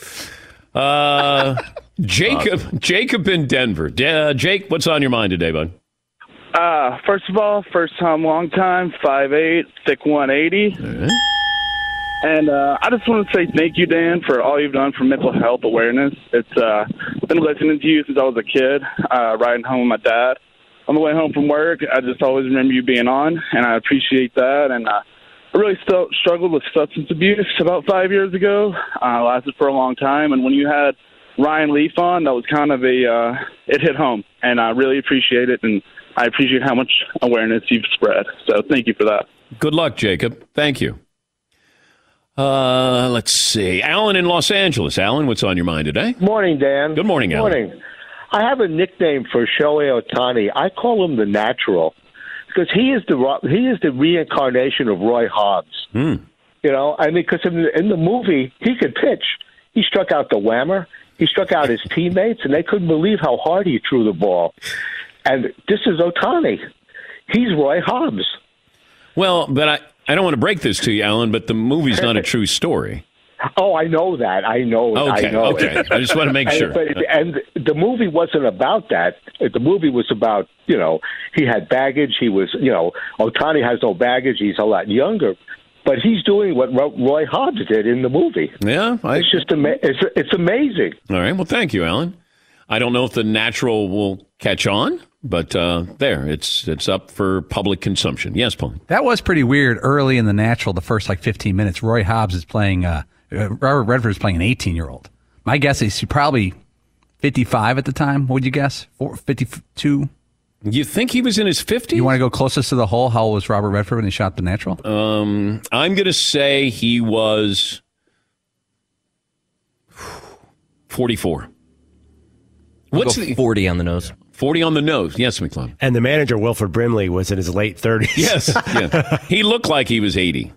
Uh, Jacob, Awesome. Jacob in Denver. Uh, Jake, what's on your mind today, bud? Uh, first of all, first time, long time, five eight, thick one eighty. Uh-huh. And uh, I just want to say thank you, Dan, for all you've done for mental health awareness. It's uh, I've been listening to you since I was a kid, uh, riding home with my dad. On the way home from work, I just always remember you being on, and I appreciate that. And uh, I really still struggled with substance abuse about five years ago. Uh, lasted for a long time, and when you had Ryan Leaf on, that was kind of a uh, it hit home, and I really appreciate it, and I appreciate how much awareness you've spread. So thank you for that. Good luck, Jacob. Thank you. Uh, let's see. Alan in Los Angeles. Alan, what's on your mind today? Morning, Dan. Good morning, Good Alan. morning. I have a nickname for Shohei Ohtani. I call him the Natural because he is the he is the reincarnation of Roy Hobbs. Hmm. You know, I mean, because in the, in the movie he could pitch. He struck out the whammer. He struck out his teammates, and they couldn't believe how hard he threw the ball. And this is Ohtani. He's Roy Hobbs. Well, but I, I don't want to break this to you, Alan, but the movie's not a true story. Oh, I know that. I know. Okay, I know. okay. I just want to make and, sure. But, and the movie wasn't about that. The movie was about, you know, he had baggage. He was, you know, Ohtani has no baggage. He's a lot younger. But he's doing what Roy Hobbs did in the movie. Yeah. I, it's just ama- it's, it's amazing. All right. Well, thank you, Alan. I don't know if the Natural will catch on, but uh, there, it's it's up for public consumption. Yes, Paul. That was pretty weird early in The Natural, the first like fifteen minutes. Roy Hobbs is playing, uh, uh, Robert Redford is playing an eighteen-year-old. My guess is he's probably fifty-five at the time. What would you guess? Four, fifty-two? You think he was in his fifties? You want to go closest to the hole? How old was Robert Redford when he shot The Natural? Um, I'm going to say he was forty-four. What's the forty on the nose? forty on the nose. Yes, McClung. And the manager, Wilford Brimley, was in his late thirties. Yes. Yeah. He looked like he was eighty.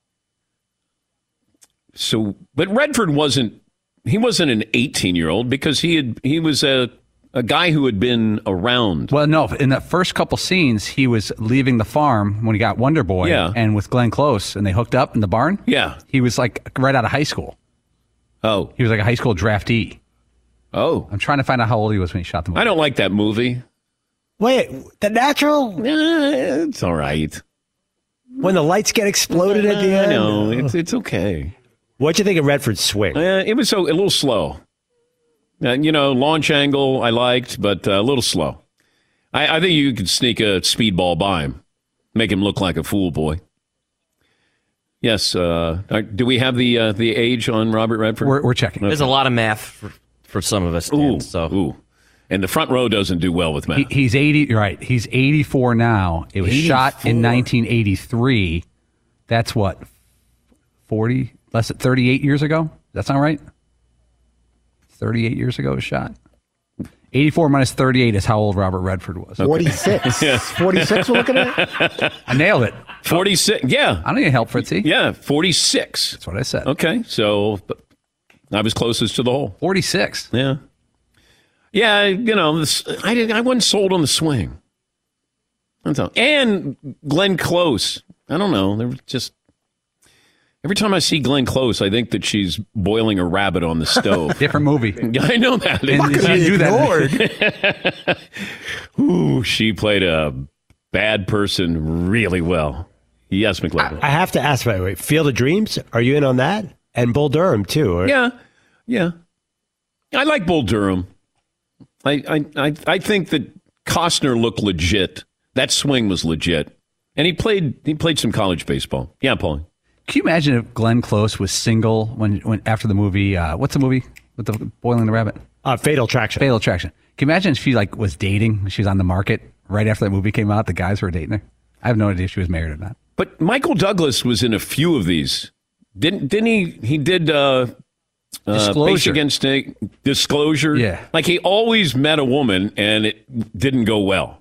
So, but Redford wasn't, he wasn't an eighteen-year-old because he had, he was a, a guy who had been around. Well, no, in the first couple scenes, he was leaving the farm when he got Wonder Boy Yeah. and with Glenn Close, and they hooked up in the barn. Yeah. He was like right out of high school. Oh. He was like a high school draftee. Oh. I'm trying to find out how old he was when he shot the movie. I don't like that movie. Wait, The Natural? Eh, it's all right. When the lights get exploded at the end? No, it's, it's okay. What'd you think of Redford's swing? Uh, it was so, a little slow. Uh, you know, launch angle I liked, but uh, a little slow. I, I think you could sneak a speedball by him, make him look like a fool boy. Yes. Uh, do we have the uh, the age on Robert Redford? We're, we're checking. There's a lot of math for, for some of us. Dan, Ooh, so. ooh. And the front row doesn't do well with math. He, he's eighty. You're right. He's eighty-four now. It was shot in nineteen eighty-three. That's what, forty, less than thirty-eight years ago? That sound right? thirty-eight years ago it was shot. eighty-four minus thirty-eight is how old Robert Redford was. forty-six. forty-six we're looking at? I nailed it. forty-six. Yeah. I don't need help, Fritzy. Yeah, forty-six. That's what I said. Okay, so I was closest to the hole. forty-six. Yeah. Yeah, you know, this, I didn't. I wasn't sold on the swing. That's all. And Glenn Close. I don't know. There was just every time I see Glenn Close, I think that she's boiling a rabbit on the stove. Different movie. I know that. And she do that. Ooh, she played a bad person really well. Yes, McLeod. I have to ask, by the way, Field of Dreams, are you in on that? And Bull Durham, too. Or? Yeah, yeah. I like Bull Durham. I, I, I, I think that Costner looked legit. That swing was legit. And he played he played some college baseball. Yeah, Paul. Can you imagine if Glenn Close was single when, when after the movie, uh, what's the movie with the boiling the rabbit? Uh, Fatal Attraction. Fatal Attraction. Can you imagine if she like was dating, she was on the market right after that movie came out, the guys were dating her? I have no idea if she was married or not. But Michael Douglas was in a few of these. Didn't didn't he? He did uh, uh, Disclosure. Base Against a Disclosure. Yeah. Like he always met a woman and it didn't go well.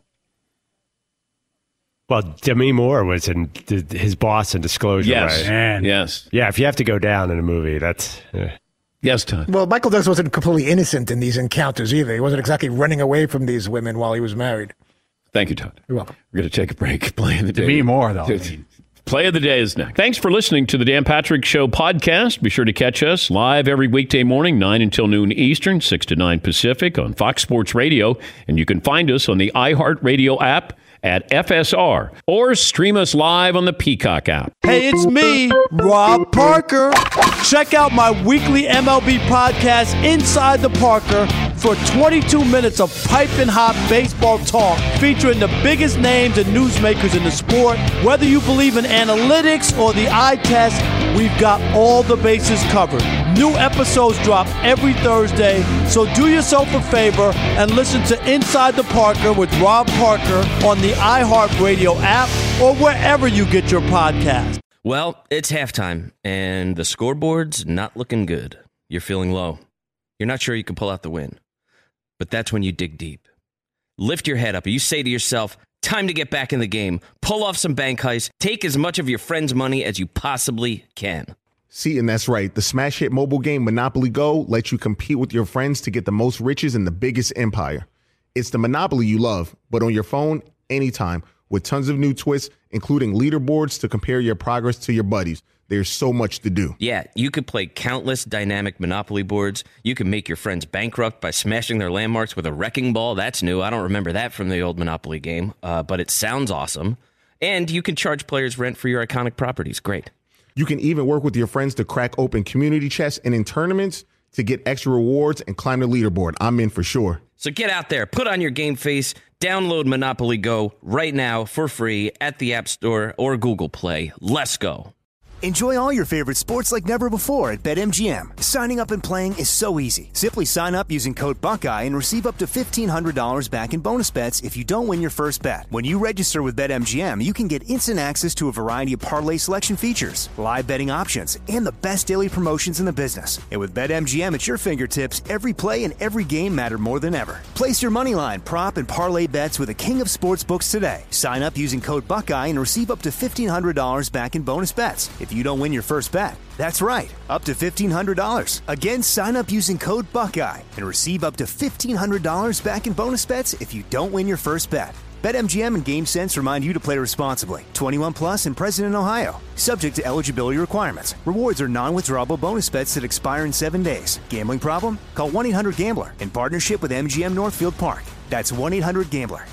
Well, Demi Moore was in his boss in Disclosure, Yes. right? Man. Yes. Yeah, if you have to go down in a movie, that's... Uh. Yes, Todd. Well, Michael Douglas wasn't completely innocent in these encounters either. He wasn't exactly running away from these women while he was married. Thank you, Todd. You're welcome. We're going to take a break. Play of the day. Demi Moore, though. Play of the day is next. Thanks for listening to the Dan Patrick Show podcast. Be sure to catch us live every weekday morning, nine until noon Eastern, six to nine Pacific on Fox Sports Radio. And you can find us on the iHeartRadio app at F S R or stream us live on the Peacock app. Hey, it's me, Rob Parker. Check out my weekly M L B podcast, Inside the Parker, for twenty-two minutes of piping hot baseball talk featuring the biggest names and newsmakers in the sport. Whether you believe in analytics or the eye test, we've got all the bases covered. New episodes drop every Thursday, so do yourself a favor and listen to Inside the Parker with Rob Parker on the iHeartRadio app or wherever you get your podcast. Well, it's halftime, and the scoreboard's not looking good. You're feeling low. You're not sure you can pull out the win. But that's when you dig deep. Lift your head up, and you say to yourself, time to get back in the game. Pull off some bank heists. Take as much of your friend's money as you possibly can. See, and that's right. The smash hit mobile game Monopoly Go lets you compete with your friends to get the most riches in the biggest empire. It's the Monopoly you love, but on your phone, anytime, with tons of new twists, including leaderboards to compare your progress to your buddies. There's so much to do. Yeah, you could play countless dynamic Monopoly boards. You can make your friends bankrupt by smashing their landmarks with a wrecking ball. That's new. I don't remember that from the old Monopoly game, uh, but it sounds awesome. And you can charge players rent for your iconic properties. Great. You can even work with your friends to crack open community chests and in tournaments to get extra rewards and climb the leaderboard. I'm in for sure. So get out there, put on your game face, download Monopoly Go right now for free at the App Store or Google Play. Let's go. Enjoy all your favorite sports like never before at BetMGM. Signing up and playing is so easy. Simply sign up using code Buckeye and receive up to fifteen hundred dollars back in bonus bets if you don't win your first bet. When you register with BetMGM, you can get instant access to a variety of parlay selection features, live betting options, and the best daily promotions in the business. And with BetMGM at your fingertips, every play and every game matter more than ever. Place your moneyline, prop, and parlay bets with the king of sportsbooks today. Sign up using code Buckeye and receive up to fifteen hundred dollars back in bonus bets if you don't win your first bet. That's right, up to fifteen hundred dollars. Again, sign up using code Buckeye and receive up to fifteen hundred dollars back in bonus bets if you don't win your first bet. BetMGM and GameSense remind you to play responsibly. twenty-one plus and present in Ohio. Subject to eligibility requirements. Rewards are non-withdrawable bonus bets that expire in seven days. Gambling problem? Call one eight hundred gambler in partnership with M G M Northfield Park. That's one eight hundred gambler.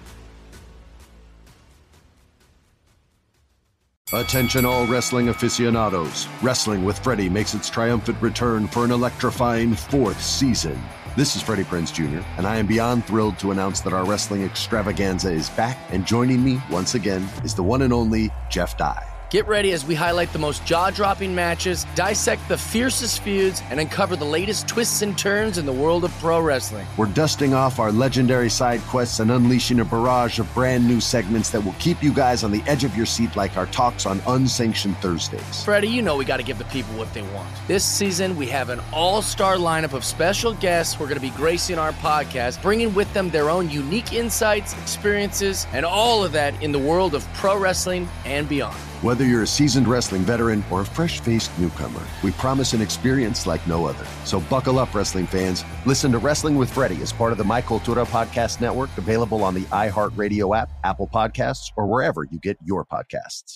Attention all wrestling aficionados. Wrestling with Freddie makes its triumphant return for an electrifying fourth season. This is Freddie Prinze Junior, and I am beyond thrilled to announce that our wrestling extravaganza is back, and joining me once again is the one and only Jeff Dye. Get ready as we highlight the most jaw-dropping matches, dissect the fiercest feuds, and uncover the latest twists and turns in the world of pro wrestling. We're dusting off our legendary side quests and unleashing a barrage of brand new segments that will keep you guys on the edge of your seat like our talks on Unsanctioned Thursdays. Freddie, you know we got to give the people what they want. This season, we have an all-star lineup of special guests who are going to be gracing our podcast, bringing with them their own unique insights, experiences, and all of that in the world of pro wrestling and beyond. Whether you're a seasoned wrestling veteran or a fresh-faced newcomer, we promise an experience like no other. So buckle up, wrestling fans. Listen to Wrestling with Freddie as part of the My Cultura Podcast Network, available on the iHeartRadio app, Apple Podcasts, or wherever you get your podcasts.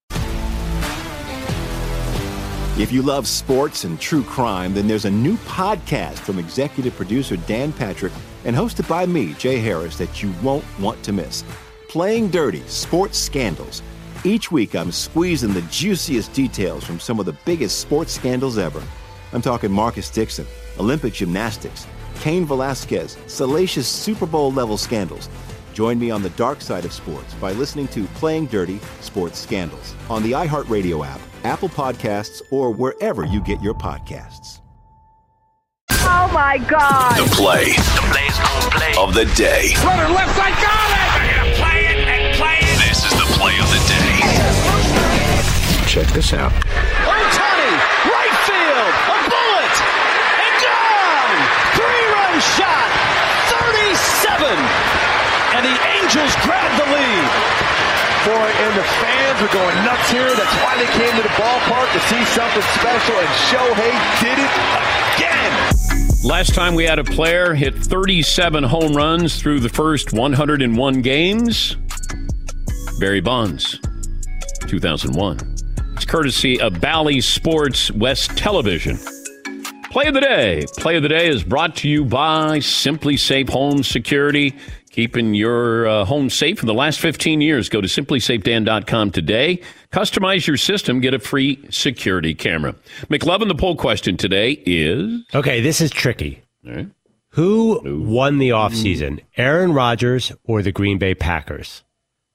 If you love sports and true crime, then there's a new podcast from executive producer Dan Patrick and hosted by me, Jay Harris, that you won't want to miss. Playing Dirty: Sports Scandals. Each week, I'm squeezing the juiciest details from some of the biggest sports scandals ever. I'm talking Marcus Dixon, Olympic gymnastics, Cain Velasquez, salacious Super Bowl-level scandals. Join me on the dark side of sports by listening to Playing Dirty: Sports Scandals on the iHeartRadio app, Apple Podcasts, or wherever you get your podcasts. Oh, my God. The play, the play's gonna play of the day. Runner left side, got it! They're going to play it and play it. This is the play of the day. Check this out. Ohtani, right field, a bullet, and gone! Three-run shot, thirty-seven, and the Angels grab the lead. Boy, and the fans are going nuts here. That's why they came to the ballpark, to see something special, and Shohei did it again. Last time we had a player hit thirty-seven home runs through the first one hundred one games, Barry Bonds, two thousand one. It's courtesy of Bally Sports West Television. Play of the Day. Play of the Day is brought to you by Simply Safe Home Security. Keeping your uh, home safe for the last fifteen years. Go to simply safe dan dot com today. Customize your system. Get a free security camera. McLovin, the poll question today is... Okay, this is tricky. All right. Who Ooh. won the offseason, Aaron Rodgers or the Green Bay Packers?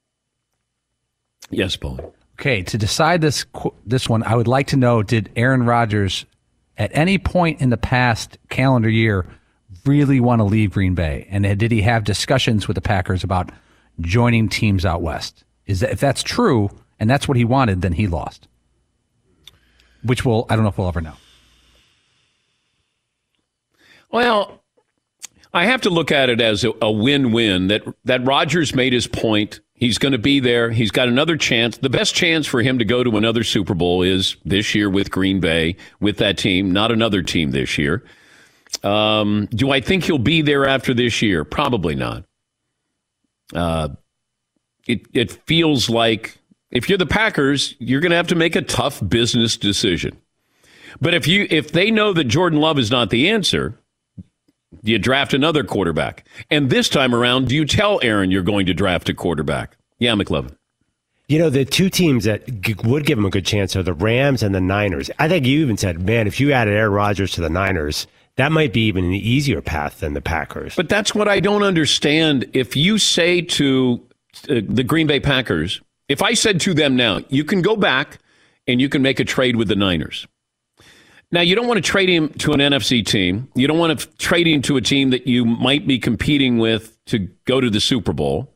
Yes, Paul. Okay, to decide this this one, I would like to know, did Aaron Rodgers at any point in the past calendar year really want to leave Green Bay? And did he have discussions with the Packers about joining teams out west? Is that, if that's true, and that's what he wanted, then he lost. Which we'll, I don't know if we'll ever know. Well, I have to look at it as a, a win-win, that, that Rodgers made his point. He's going to be there. He's got another chance. The best chance for him to go to another Super Bowl is this year with Green Bay, with that team, not another team this year. Um, do I think he'll be there after this year? Probably not. Uh, it it feels like if you're the Packers, you're going to have to make a tough business decision. But if you if they know that Jordan Love is not the answer, do you draft another quarterback? And this time around, do you tell Aaron you're going to draft a quarterback? Yeah, McLovin. You know, the two teams that g- would give him a good chance are the Rams and the Niners. I think you even said, man, if you added Aaron Rodgers to the Niners, that might be even an easier path than the Packers. But that's what I don't understand. If you say to uh, the Green Bay Packers, if I said to them now, you can go back and you can make a trade with the Niners. Now, you don't want to trade him to an N F C team. You don't want to trade him to a team that you might be competing with to go to the Super Bowl.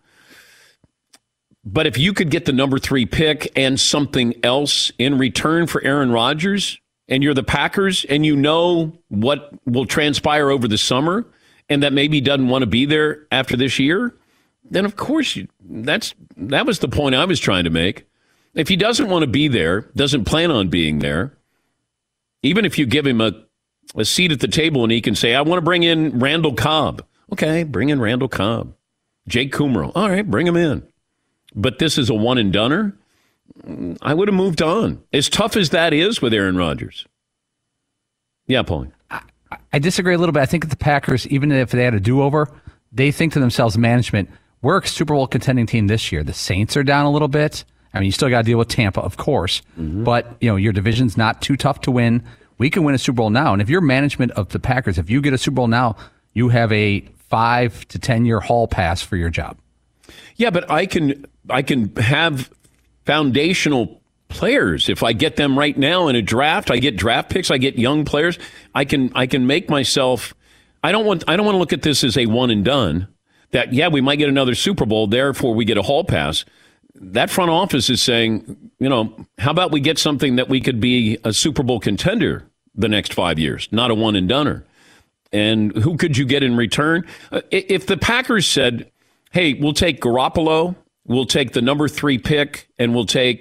But if you could get the number three pick and something else in return for Aaron Rodgers, and you're the Packers, and you know what will transpire over the summer, and that maybe doesn't want to be there after this year, then of course you, that's that was the point I was trying to make. If he doesn't want to be there, doesn't plan on being there, even if you give him a, a seat at the table and he can say, I want to bring in Randall Cobb. Okay, bring in Randall Cobb. Jake Kummerow. All right, bring him in. But this is a one-and-doner. I would have moved on. As tough as that is with Aaron Rodgers. Yeah, Paulie. I, I disagree a little bit. I think that the Packers, even if they had a do-over, they think to themselves, management, we're a Super Bowl contending team this year. The Saints are down a little bit. I mean, you still got to deal with Tampa, of course. Mm-hmm. But, you know, your division's not too tough to win. We can win a Super Bowl now. And if you're management of the Packers, if you get a Super Bowl now, you have a five to ten-year hall pass for your job. Yeah, but I can I can have foundational players. If I get them right now in a draft, I get draft picks, I get young players. I can I can make myself I don't want I don't want to look at this as a one and done. That yeah, we might get another Super Bowl, therefore we get a hall pass. That front office is saying, you know, how about we get something that we could be a Super Bowl contender the next five years, not a one and doneer. And who could you get in return? Uh, if the Packers said, hey, we'll take Garoppolo, we'll take the number three pick, and we'll take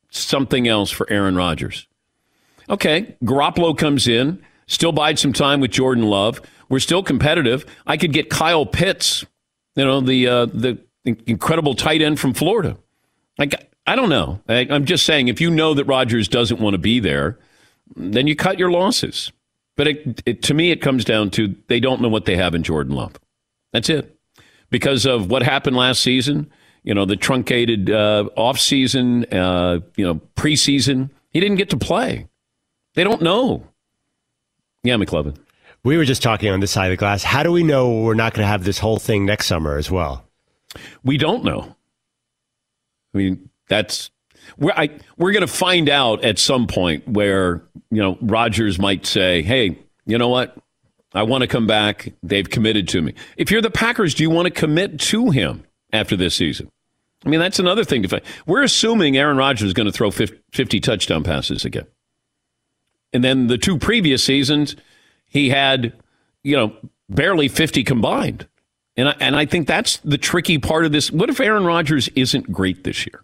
something else for Aaron Rodgers. Okay, Garoppolo comes in, still bide some time with Jordan Love. We're still competitive. I could get Kyle Pitts, you know, the uh, the incredible tight end from Florida. Like, I don't know. I, I'm just saying, if you know that Rodgers doesn't want to be there, then you cut your losses. But it, it, to me, it comes down to they don't know what they have in Jordan Love. That's it. Because of what happened last season, you know, the truncated uh, offseason, uh, you know, preseason, he didn't get to play. They don't know. Yeah, McLovin. We were just talking on this side of the glass. How do we know we're not going to have this whole thing next summer as well? We don't know. I mean, that's we're I, we're going to find out at some point where, you know, Rodgers might say, "Hey, you know what? I want to come back. They've committed to me." If you're the Packers, do you want to commit to him after this season? I mean, that's another thing to find. We're assuming Aaron Rodgers is going to throw fifty touchdown passes again. And then the two previous seasons, he had, you know, barely fifty combined. And I, and I think that's the tricky part of this. What if Aaron Rodgers isn't great this year?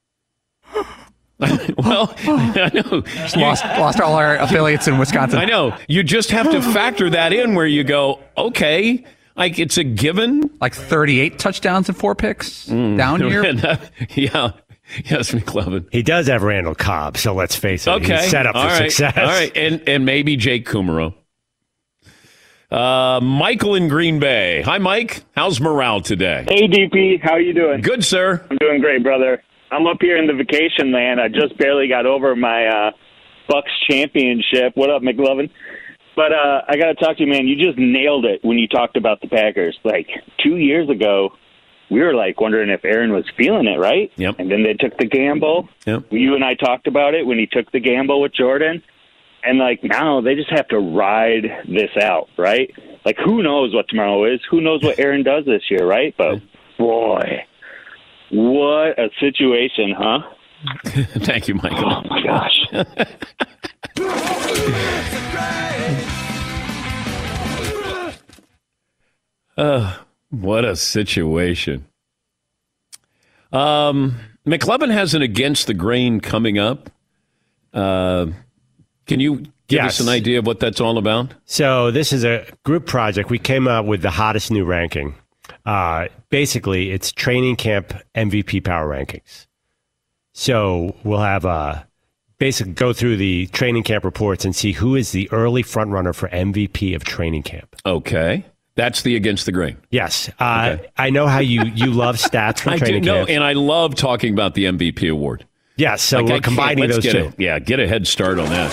Well, I know. Lost, lost all our affiliates in Wisconsin. I know. You just have to factor that in where you go, okay, like it's a given. Like thirty-eight touchdowns and four picks mm. down here? Yeah. Yes, McLovin. He does have Randall Cobb, so let's face it. Okay. He's set up all for right. success. All right, and, and maybe Jake Kumaro. Uh, Michael in Green Bay. Hi, Mike. How's morale today? Hey, D P. How you doing? Good, sir. I'm doing great, brother. I'm up here in the vacation land. I just barely got over my uh, Bucks championship. What up, McLovin? But uh, I got to talk to you, man. You just nailed it when you talked about the Packers. Like, two years ago, we were, like, wondering if Aaron was feeling it, right? Yep. And then they took the gamble. Yep. You and I talked about it when he took the gamble with Jordan. And, like, now they just have to ride this out, right? Like, who knows what tomorrow is? Who knows what Aaron does this year, right? But, boy, what a situation, huh? Thank you, Michael. Oh, my gosh. uh, what a situation. Um, McLovin has an Against the Grain coming up. Uh, can you give yes. us an idea of what that's all about? So this is a group project. We came up with the hottest new ranking. Uh, basically, it's training camp M V P power rankings. So we'll have uh, basically go through the training camp reports and see who is the early front runner for M V P of training camp. Okay. That's the Against the Grain. Yes. Uh, okay. I know how you, you love stats from I training do know, camp. and I love talking about the M V P award. Yes, so like we're combining those get two. A, yeah, get a head start on that.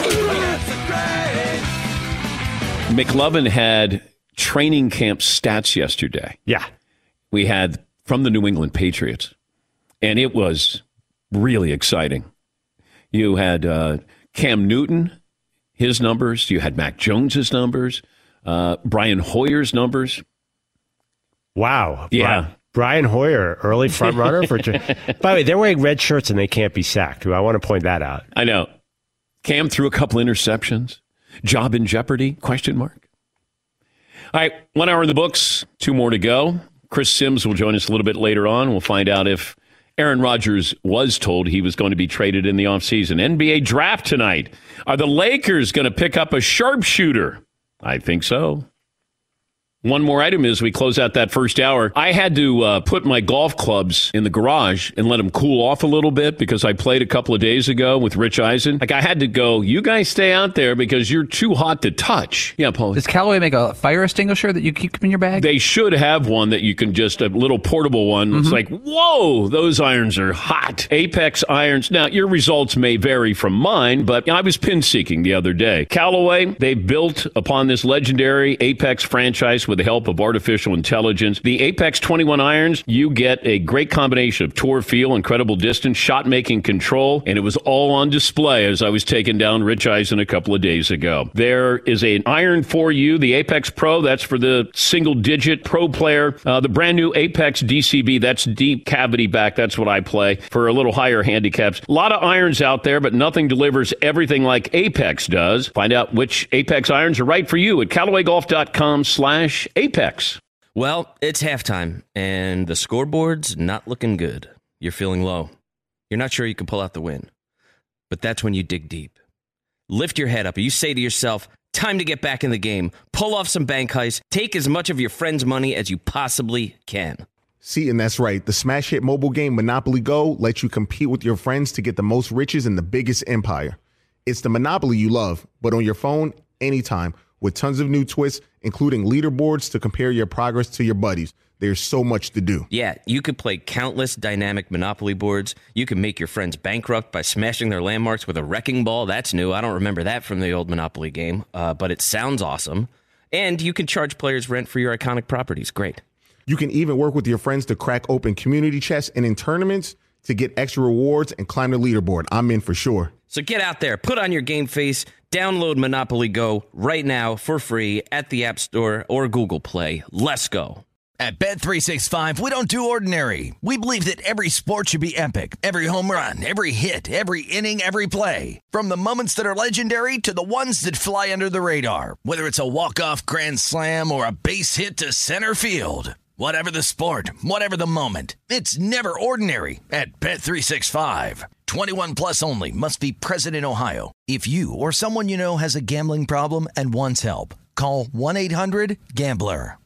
McLovin had training camp stats yesterday. Yeah. We had from the New England Patriots, and it was really exciting. You had uh, Cam Newton, his numbers. You had Mac Jones's numbers. Uh, Brian Hoyer's numbers. Wow. Yeah. Wow. Brian Hoyer, early front runner for. By the way, they're wearing red shirts and they can't be sacked. I want to point that out. I know. Cam threw a couple interceptions. Job in jeopardy? Question mark. All right, one hour in the books. Two more to go. Chris Sims will join us a little bit later on. We'll find out if Aaron Rodgers was told he was going to be traded in the offseason. N B A draft tonight. Are the Lakers going to pick up a sharpshooter? I think so. One more item as we close out that first hour. I had to uh, put my golf clubs in the garage and let them cool off a little bit because I played a couple of days ago with Rich Eisen. Like, I had to go, you guys stay out there because you're too hot to touch. Yeah, Paul. Does Callaway make a fire extinguisher that you keep in your bag? They should have one that you can just, a little portable one. Mm-hmm. It's like, whoa, those irons are hot. Apex irons. Now, your results may vary from mine, but I was pin seeking the other day. Callaway, they built upon this legendary Apex franchise with the help of artificial intelligence. The Apex twenty-one irons, you get a great combination of tour feel, incredible distance, shot-making control, and it was all on display as I was taking down Rich Eisen a couple of days ago. There is an iron for you, the Apex Pro, that's for the single-digit pro player. Uh, the brand new Apex D C B, that's deep cavity back, that's what I play, for a little higher handicaps. A lot of irons out there, but nothing delivers everything like Apex does. Find out which Apex irons are right for you at Callaway Golf dot com slash Apex. Well, it's halftime, and the scoreboard's not looking good. You're feeling low. You're not sure you can pull out the win. But that's when you dig deep. Lift your head up and you say to yourself, time to get back in the game. Pull off some bank heists. Take as much of your friend's money as you possibly can. See, and that's right. The smash hit mobile game Monopoly Go lets you compete with your friends to get the most riches in the biggest empire. It's the Monopoly you love, but on your phone, anytime, with tons of new twists, including leaderboards to compare your progress to your buddies. There's so much to do. Yeah, you could play countless dynamic Monopoly boards. You can make your friends bankrupt by smashing their landmarks with a wrecking ball. That's new. I don't remember that from the old Monopoly game, uh, but it sounds awesome. And you can charge players rent for your iconic properties. Great. You can even work with your friends to crack open community chests and in tournaments to get extra rewards and climb the leaderboard. I'm in for sure. So get out there, put on your game face, download Monopoly Go right now for free at the App Store or Google Play. Let's go. At Bet three sixty-five, we don't do ordinary. We believe that every sport should be epic. Every home run, every hit, every inning, every play. From the moments that are legendary to the ones that fly under the radar. Whether it's a walk-off grand slam or a base hit to center field. Whatever the sport, whatever the moment, it's never ordinary at Bet three sixty-five. twenty-one plus only. Must be present in Ohio. If you or someone you know has a gambling problem and wants help, call one eight hundred gambler.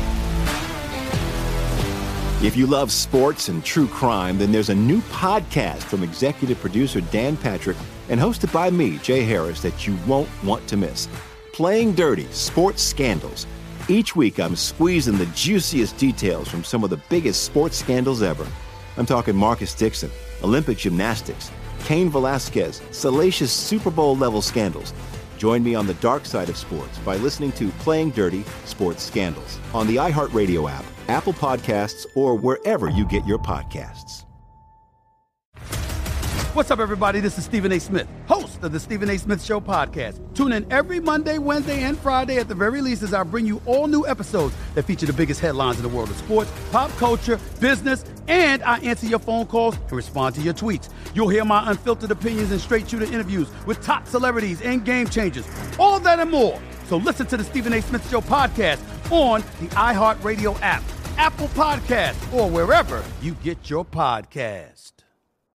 If you love sports and true crime, then there's a new podcast from executive producer Dan Patrick and hosted by me, Jay Harris, that you won't want to miss. Playing Dirty: Sports Scandals. Each week, I'm squeezing the juiciest details from some of the biggest sports scandals ever. I'm talking Marcus Dixon, Olympic gymnastics, Cain Velasquez, salacious Super Bowl-level scandals. Join me on the dark side of sports by listening to Playing Dirty: Sports Scandals on the iHeartRadio app, Apple Podcasts, or wherever you get your podcasts. What's up, everybody? This is Stephen A. Smith, host of the Stephen A. Smith Show podcast. Tune in every Monday, Wednesday, and Friday at the very least as I bring you all new episodes that feature the biggest headlines in the world of sports, pop culture, business, and I answer your phone calls and respond to your tweets. You'll hear my unfiltered opinions and straight-shooter interviews with top celebrities and game changers. All that and more. So listen to the Stephen A. Smith Show podcast on the iHeartRadio app, Apple Podcasts, or wherever you get your podcast.